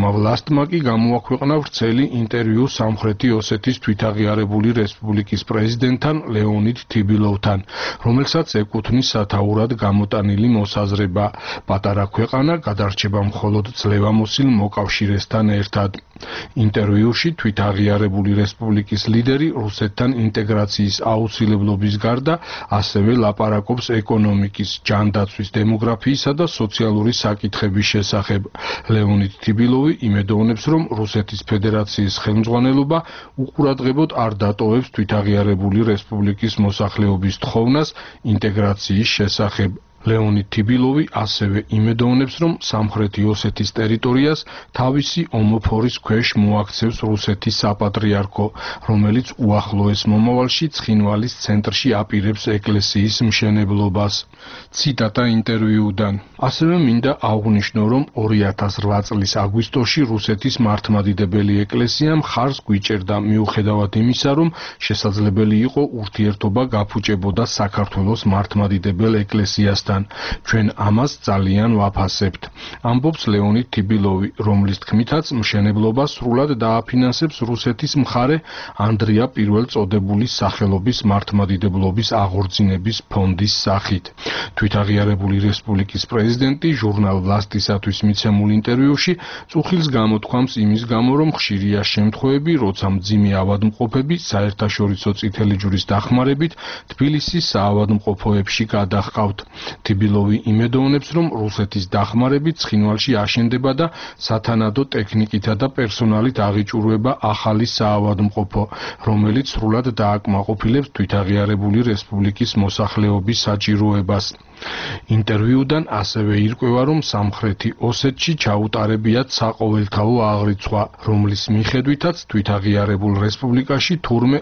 ჟურნალ-ლასტმა კი გამოაქვეყნა ვრცელი ინტერვიუ სამხრეთი ოსეთის თვითაღიარებული რესპუბლიკის პრეზიდენტთან ლეონიდ თიბილოვთან, რომელსაც ეკუთვნის სათაურად გამოტანილი მოსაზრება: პატარა ქვეყანა გადარჩება მხოლოდ ძლევამოსილ მოკავშირესთან ერთად. ინტერვიუში თვითაღიარებული რესპუბლიკის ლიდერი რუსეთთან ინტეგრაციის აუცილებლობის გარდა ასევე ლაპარაკობს ეკონომიკის, ჯანდაცვის, დემოგრაფიისა და სოციალური საკითხების შესახებ. ლეონიდ თიბილოვი იმედოვნებს, რომ რუსეთის ფედერაციის ხელმძღვანელობა უყურადღებოდ არ დატოვებს თვითაღიარებული რესპუბლიკის მოსახლეობის თხოვნას ინტეგრაციის შესახებ. ლეონიდ თიბილოვი ასევე იმედოვნებს, რომ სამხრეთი ოსეთის ტერიტორიას თავისი ომოფორის ქვეშ მოაქცევს რუსეთის საპატრიარქო, რომელიც უახლოეს მომავალში ცხინვალის ცენტრში აპირებს ეკლესიის მშენებლობას. ციტატა ინტერვიუდან. ასევე მინდა აღვნიშნო, რომ 2008 წლის აგვისტოში რუსეთის მართლმადიდებელი ეკლესია მხარს გვიჭერდა, მიუხედავად იმისა, რომ შესაძლებელი იყო ურთიერთობა გაფუჭებოდა საქართველოს მართლმადიდებელ ეკლესიასთან. ჩვენ ამას ძალიან ვაფასებთ. ამბობს ლეონიდ თიბილოვი, რომლის თქმითაც მშენებლობა სრულად დააფინანსებს რუსეთის მხარე ანდრია პირველ წოდებულის სახელობის მართლმადიდებლობის აღორძინების ფონდის სახით. თვითაღიარებული რესპუბლიკის პრეზიდენტი ჟურნალ ვლასტისათვის მიცემულ ინტერვიუში წუხილს გამოთქვამს იმის გამო, რომ ხშირია შემთხვევები, როცა მძიმე ავადმყოფები საერთაშორისო წითელი ჯვრის დახმარებით თბილისის საავადმყოფოებში გადაჰყავთ. თიბილოვი იმედოვნებს, რომ რუსეთის დახმარებით ცხინვალში აშენდება და სათანადო ტექნიკითა და პერსონალით აღიჭურვება ახალი საავადმყოფო, რომელიც სრულად დააკმაყოფილებს თვითაღიარებული რესპუბლიკის მოსახლეობის საჭიროებას. ინტერვიუდან ასევე ირკვევა, რომ სამხრეთი ოსეთში ჩაუტარებიათ საყოველთაო აღრიცხვა, რომლის მიხედვითაც თვითაღიარებულ რესპუბლიკაში თურმე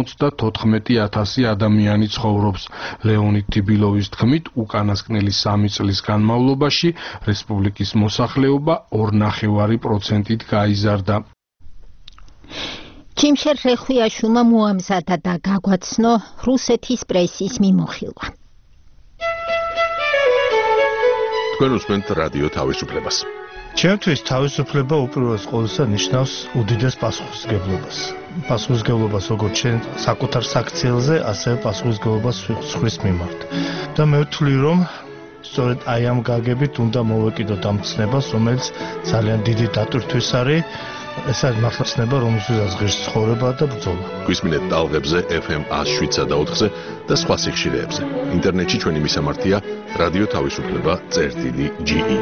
54,000 ადამიანი ცხოვრობს. ლეონიდ თიბილოვის თქმით, უკანასკნელი 3 წლის განმავლობაში რესპუბლიკის მოსახლეობა 2,5%-ით გაიზარდა. ჩიმშერ რეხვიაშვილმა მოამზადა და გაგვაცნო რუსეთის პრესის მიმოხილვა. თქვენ უსმენთ რადიო თავისუფლებას. ჩემთვის თავისუფლება უპირველეს ყოვლისა ნიშნავს უდიდეს პასუხისმგებლობას. პასუხისმგებლობას როგორც ჩვენ საკუთარ საქციელზე, ასევე პასუხისმგებლობას სხვის მიმართ. და მე ვთვლი, რომ სწორედ აი ამ გაგებით უნდა მოვეკიდოთ ამ ცნებას, რომელიც ძალიან დიდი დატვირთვის არის. ეს არის მართლა ცნება, რომელსაც ღირს ცხოვრება და ბრძოლა. გვისმინეთ ტალღებზე FM 107 და 4-ზე და სხვა სიხშირეებზე. ინტერნეტში ჩვენი მისამართია რადიო თავისუფლება.ge.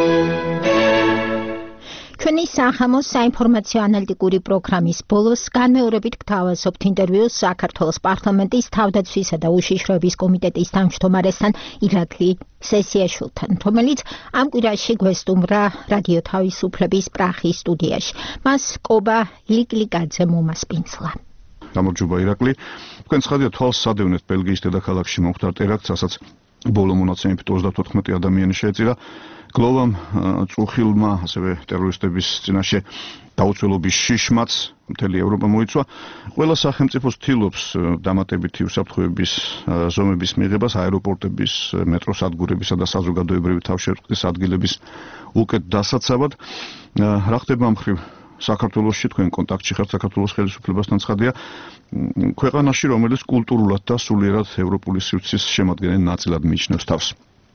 ჩვენი სახამოს საინფორმაციო ანალიტიკური პროგრამის ბოლოს განმეორებით გთავაზობთ ინტერვიუს საქართველოს პარლამენტის თავდაცვისა და უშიშროების კომიტეტის თავმჯდომარესთან ირაკლი სესიაშვილთან, რომელიც ამ კვირაში გვესტუმრა რადიო თავისუფლების პრაღის სტუდიაში. მას კობა ლიკლიკაძე მომასპინძლა. გამარჯობა ირაკლი. თქვენ ცხადია თვალს სადევნეთ ბელგიის დედაქალაქში მომხდარ ტერაქტს, რასაც ბოლო მონაცემებით 34 ადამიანი შეეწირა. გლოვამ წუხილმა ასევე ტერორისტების წინაშე დაუცველობის შიშმაც მთელი ევროპა მოიცვა. ყველა სახელმწიფო ცდილობს დამატებითი უსაფრთხოების ზომების მიღებას აეროპორტების, მეტროს სადგურებისა და საზოგადოებრივი თავშეყრის ადგილების უკეთ დასაცავად. რა ხდება მხრივ საქართველოში, თქვენ კონტაქტში ხართ საქართველოს ხელისუფლებასთან, ცხადია ქვეყანაში, რომელიც კულტურულად და სულიერად ევროპული სივრცის შემადგენელ ნაწილად მიიჩნევს თავს.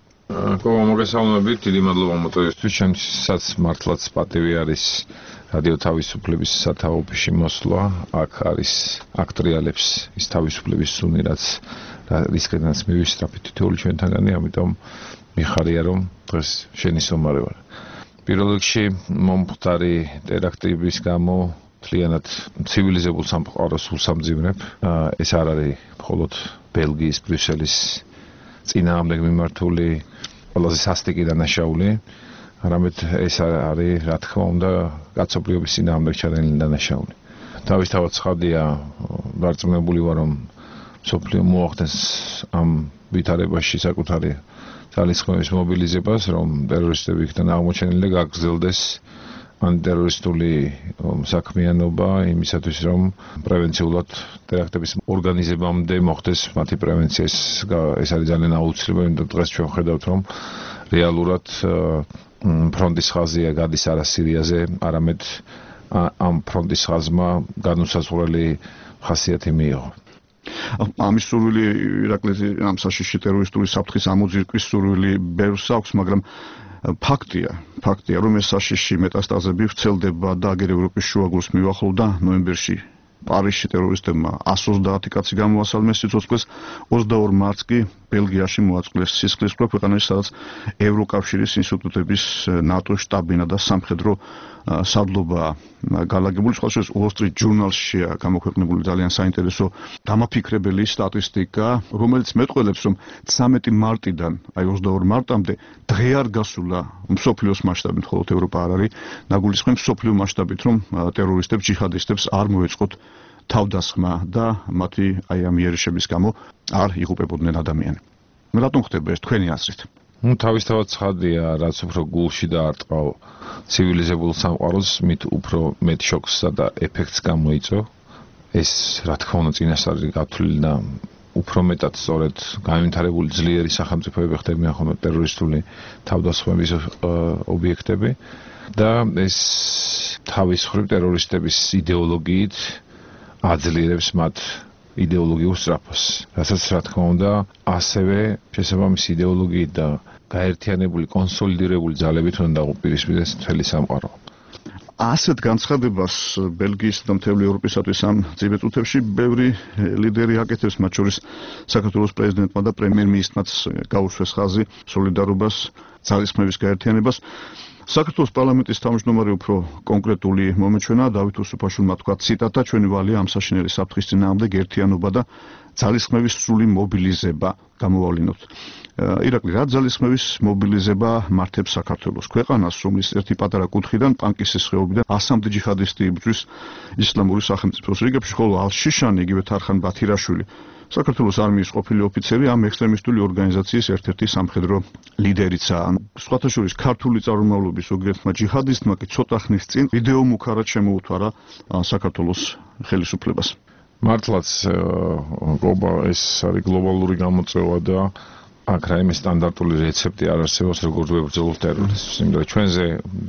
კობა, მოგესალმებით, დიდი მადლობა მოწვევისთვის. ჩემთვისაც მართლაც პატივი არის რადიო თავისუფლების სათაურში მოსვლა. აქ არის აქტრიალებს ის თავისუფლების სუნი, რაც რისკენაც მივისწრაფით თითოეული ჩვენთანგანი, ამიტომ მიხარია, რომ დღეს შენისომარი ვარ. პირველ რიგში მომხდარი ტერაქტების გამო მთლიანად ცივილიზებულ სამყაროს უსამძიმრებ. ეს არ არის მხოლოდ ბელგიის ბრიუსელის წინააღმდეგ მიმართული ყველაზე სასტიკი დანაშაული, არამედ ეს არის, რა თქმა უნდა, კაცობრიობის წინააღმდეგ ჩადენილი დანაშაული. თავისთავად ცხადია, დარწმუნებული ვარ, რომ მსოფლიო მოახდენს ამ ვითარებაში საკუთარი ძალისხმევის მობილიზებას, რომ ტერორისტები იქიდან აღმოჩენილი და გაგრძელდეს ანტიტერორისტული საქმიანობა იმისათვის, რომ პრევენციულად ტერაქტების ორგანიზებამდე მოხდეს მათი პრევენცია. ეს არის ძალიან აუცილებელი, იმიტომ დღეს ჩვენ ხედავთ, რომ რეალურად ფრონტის ხაზია გადის არა სირიაზე, არამედ ამ ფრონტის ხაზმა განუსაზღვრელი ხასიათი მიიღო. ამის სურვილი ირაკლი ამ საშიში ტერორისტული საფრთხის ამოძირკვის სურვილი ბევრს აქვს, მაგრამ ფაქტია, რომ ეს საშიში მეტასტაზები ვრცელდება და აგერ ევროპის შუაგულს მივახლოვდა ნოემბერში პარიზში ტერორისტებმა 130 კაცი გამოასალმეს სიცოცხლეს, 22 მარტს კი ბელგიაში მოაწყვეს სისხლისღვრა ქვეყანაში, სადაც ევროკავშირის ინსტიტუტების ნატოს შტაბინა და სამხედრო სარდლობა განლაგებული. სხვა შორის Wall Street Journal-შია გამოქვეყნებული ძალიან საინტერესო დამაფიქრებელი სტატისტიკა, რომელიც მეტყველებს, რომ 13 მარტიდან, აი 22 მარტამდე დღე არ გასულა მსოფლიოს მასშტაბით, მხოლოდ ევროპა არ არის ნაგულისხმები მსოფლიო მასშტაბით, რომ ტერორისტებს, ჯიჰადისტებს არ მოეწყოთ თავდასხმა და მათი აი ამ იერიშების გამო არ იღუპებოდნენ ადამიანი. რატომ ხდება ეს თქვენი აზრით? თავისთავად ცხადია, რაც უფრო გულში დაარტყავ ცივილიზებულ სამყაროს, მით უფრო მეტ შოქსსა და ეფექტს გამოიწვევ. ეს რა თქმა უნდა წინასწარი გათვლილი და უფრო მეტად სწორედ განვითარებული ძლიერი სახელმწიფოები ხდებიან ხოლმე ტერორისტული თავდასხმების ობიექტები და ეს თავის მხრივ ტერორისტების იდეოლოგიით აძლიერებს მათ იდეოლოგიურ სწრაფოს, რასაც რა თქმა უნდა ასევე შესაბამისი იდეოლოგიით და გაერთიანებული კონსოლიდირებული ძალებით უნდა დაუპირისპირდეს მთელი სამყარო. ასეთ განცხადებას ბელგიის და მთელი ევროპისათვის ამ წიწებში ბევრი ლიდერი აკეთებს, მათ შორის საქართველოს პრეზიდენტმა და პრემიერ-მინისტრმაც გაუსვეს ხაზი სოლიდარობას, ძალისხმევის გაერთიანებას. საქართველოს პარლამენტის თავმჯდომარე უფრო კონკრეტული მომეჩვენა დავით უსუფაშვილმა თქვა ციტატა ჩვენი ვალია ამ საშინელი საფრთხის წინააღმდეგ ერთიანობა და ძალისხმევის სრული მობილიზება გამოვავლინოთ. ირაკლი, რა ძალისხმევის მობილიზება მართებს საქართველოს ქვეყანას, რომლის ერთი პატარა კუთხიდან პანკისის ხეობიდან 100-მდე ჯიჰადისტი იბრძვის ისლამური სახელმწიფოს რიგებში, ხოლო ალ-შიშანი, იგივე თარხან ბათირაშვილი, საქართველოს არმიის ყოფილი ოფიცერი ამ ექსტრემისტული ორგანიზაციის ერთ-ერთი სამხედრო ლიდერიცაა. სხვათა შორის ქართული წარმომავლობის ზოგიერთმა ჯიჰადისტმა კი ცოტა ხნის წინ ვიდეო მუქარად შემოუთვარა საქართველოს ხელისუფლებას. მართლაც ეს არის გლობალური გამოწვევა და აქ რაიმე სტანდარტული რეცეპტი არ არსებობს, როგორ ვებრძოლოთ ტერორიზმს. იმიტომ ჩვენზე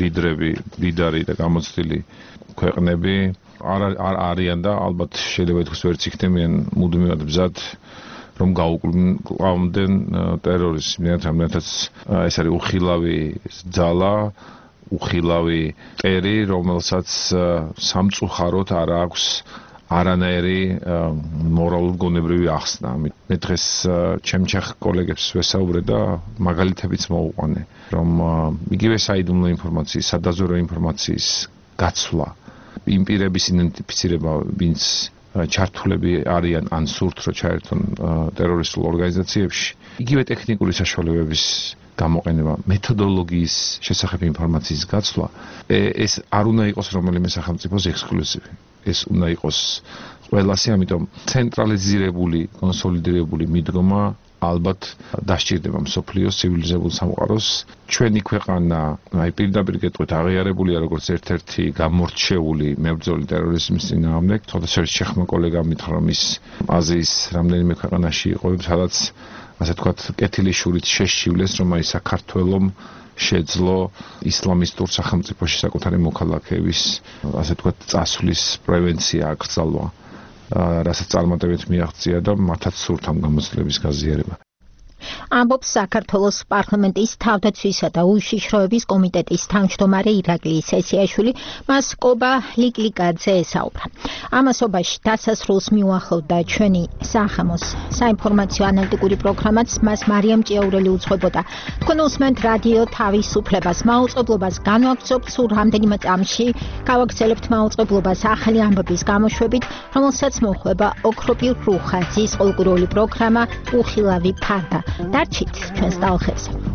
დიდარი და გამოცდილი ქვეყნები არ არიან და ალბათ შეიძლება ითქვას ვერც იქნებიან მუდმივად ბზად რომ გაუკლავდნენ ტერორიზმს. რამდენადაც ეს არის უხილავი ძალა, უხილავი ტერი, რომელსაც სამწუხაროდ არ აქვს არანაირი მორალურ გონებრივი ახსნა. მე დღეს ჩემჩეხ კოლეგებს ვესაუბრე და მაგალითებიც მოვუყვანე, რომ იგივე საიდუმლო ინფორმაციის, სადაზვერვო ინფორმაციის გაცვლა, იმ პირების იდენტიფიცირება, ვინც ჩართულები არიან ან სურთ რომ ჩაერთონ ტერორისტულ ორგანიზაციებში, იგივე ტექნიკური საშუალებების გამოყენება, მეთოდოლოგიის შესახებ ინფორმაციის გაცვლა, ეს არ უნდა იყოს რომელიმე სახელმწიფოს ექსკლუზივი. ეს უნდა იყოს ყველასი, ამიტომ ცენტრალიზირებული, კონსოლიდირებული მიდგომა ალბათ დასჭირდება მსოფლიოს ცივილიზებულ სამყაროს. ჩვენი ქვეყანა, აი პირდაპირ გეტყვით, აღიარებულია როგორც ერთ-ერთი გამორჩეული მებრძოლი ტერორიზმის წინააღმდეგ. თორე შეხმა კოლეგამ მითხრა, რომ ის აზიის რამდენიმე ქვეყანაში იყო, სადაც ასე ვთქვათ, კეთილი შურით შეშივლეს, რომ აი საქართველომ შეძლო ისლამისტურ სახელმწიფოში საკუთარი მოქალაქეების, ასე ვთქვათ, წასვლის პრევენცია აკრძალვა, რასაც წარმატებით მიაღწია და მათაც სურთ ამ გამოცდილების გაზიარება. ამბობს საქართველოს პარლამენტის თავდაცვისა და უშიშროების კომიტეტის თავმჯდომარე ირაკლი სესიაშვილი, მას კობა ლიკლიკაძე ესაუბრა. ამასობაში დასასრულს მიუახლოვდა ჩვენი სახამოს საინფორმაციო ანალიტიკური პროგრამაც, მას მარიამ ჭიაურელი უძღვებოდა. თქვენ უსმენთ რადიო თავისუფლებას. მაუწყებლობას განვაგრძობთ სულ რამდენიმე წამში, გავაგრძელებთ მაუწყებლობას ახალი ამბების გამოშვებით, რომელსაც მოხვება ოქროპირ რუხაძის ყოლკურული პროგრამა უხილავი ფარდა. დარჩით ჩვენს ტალღებზე.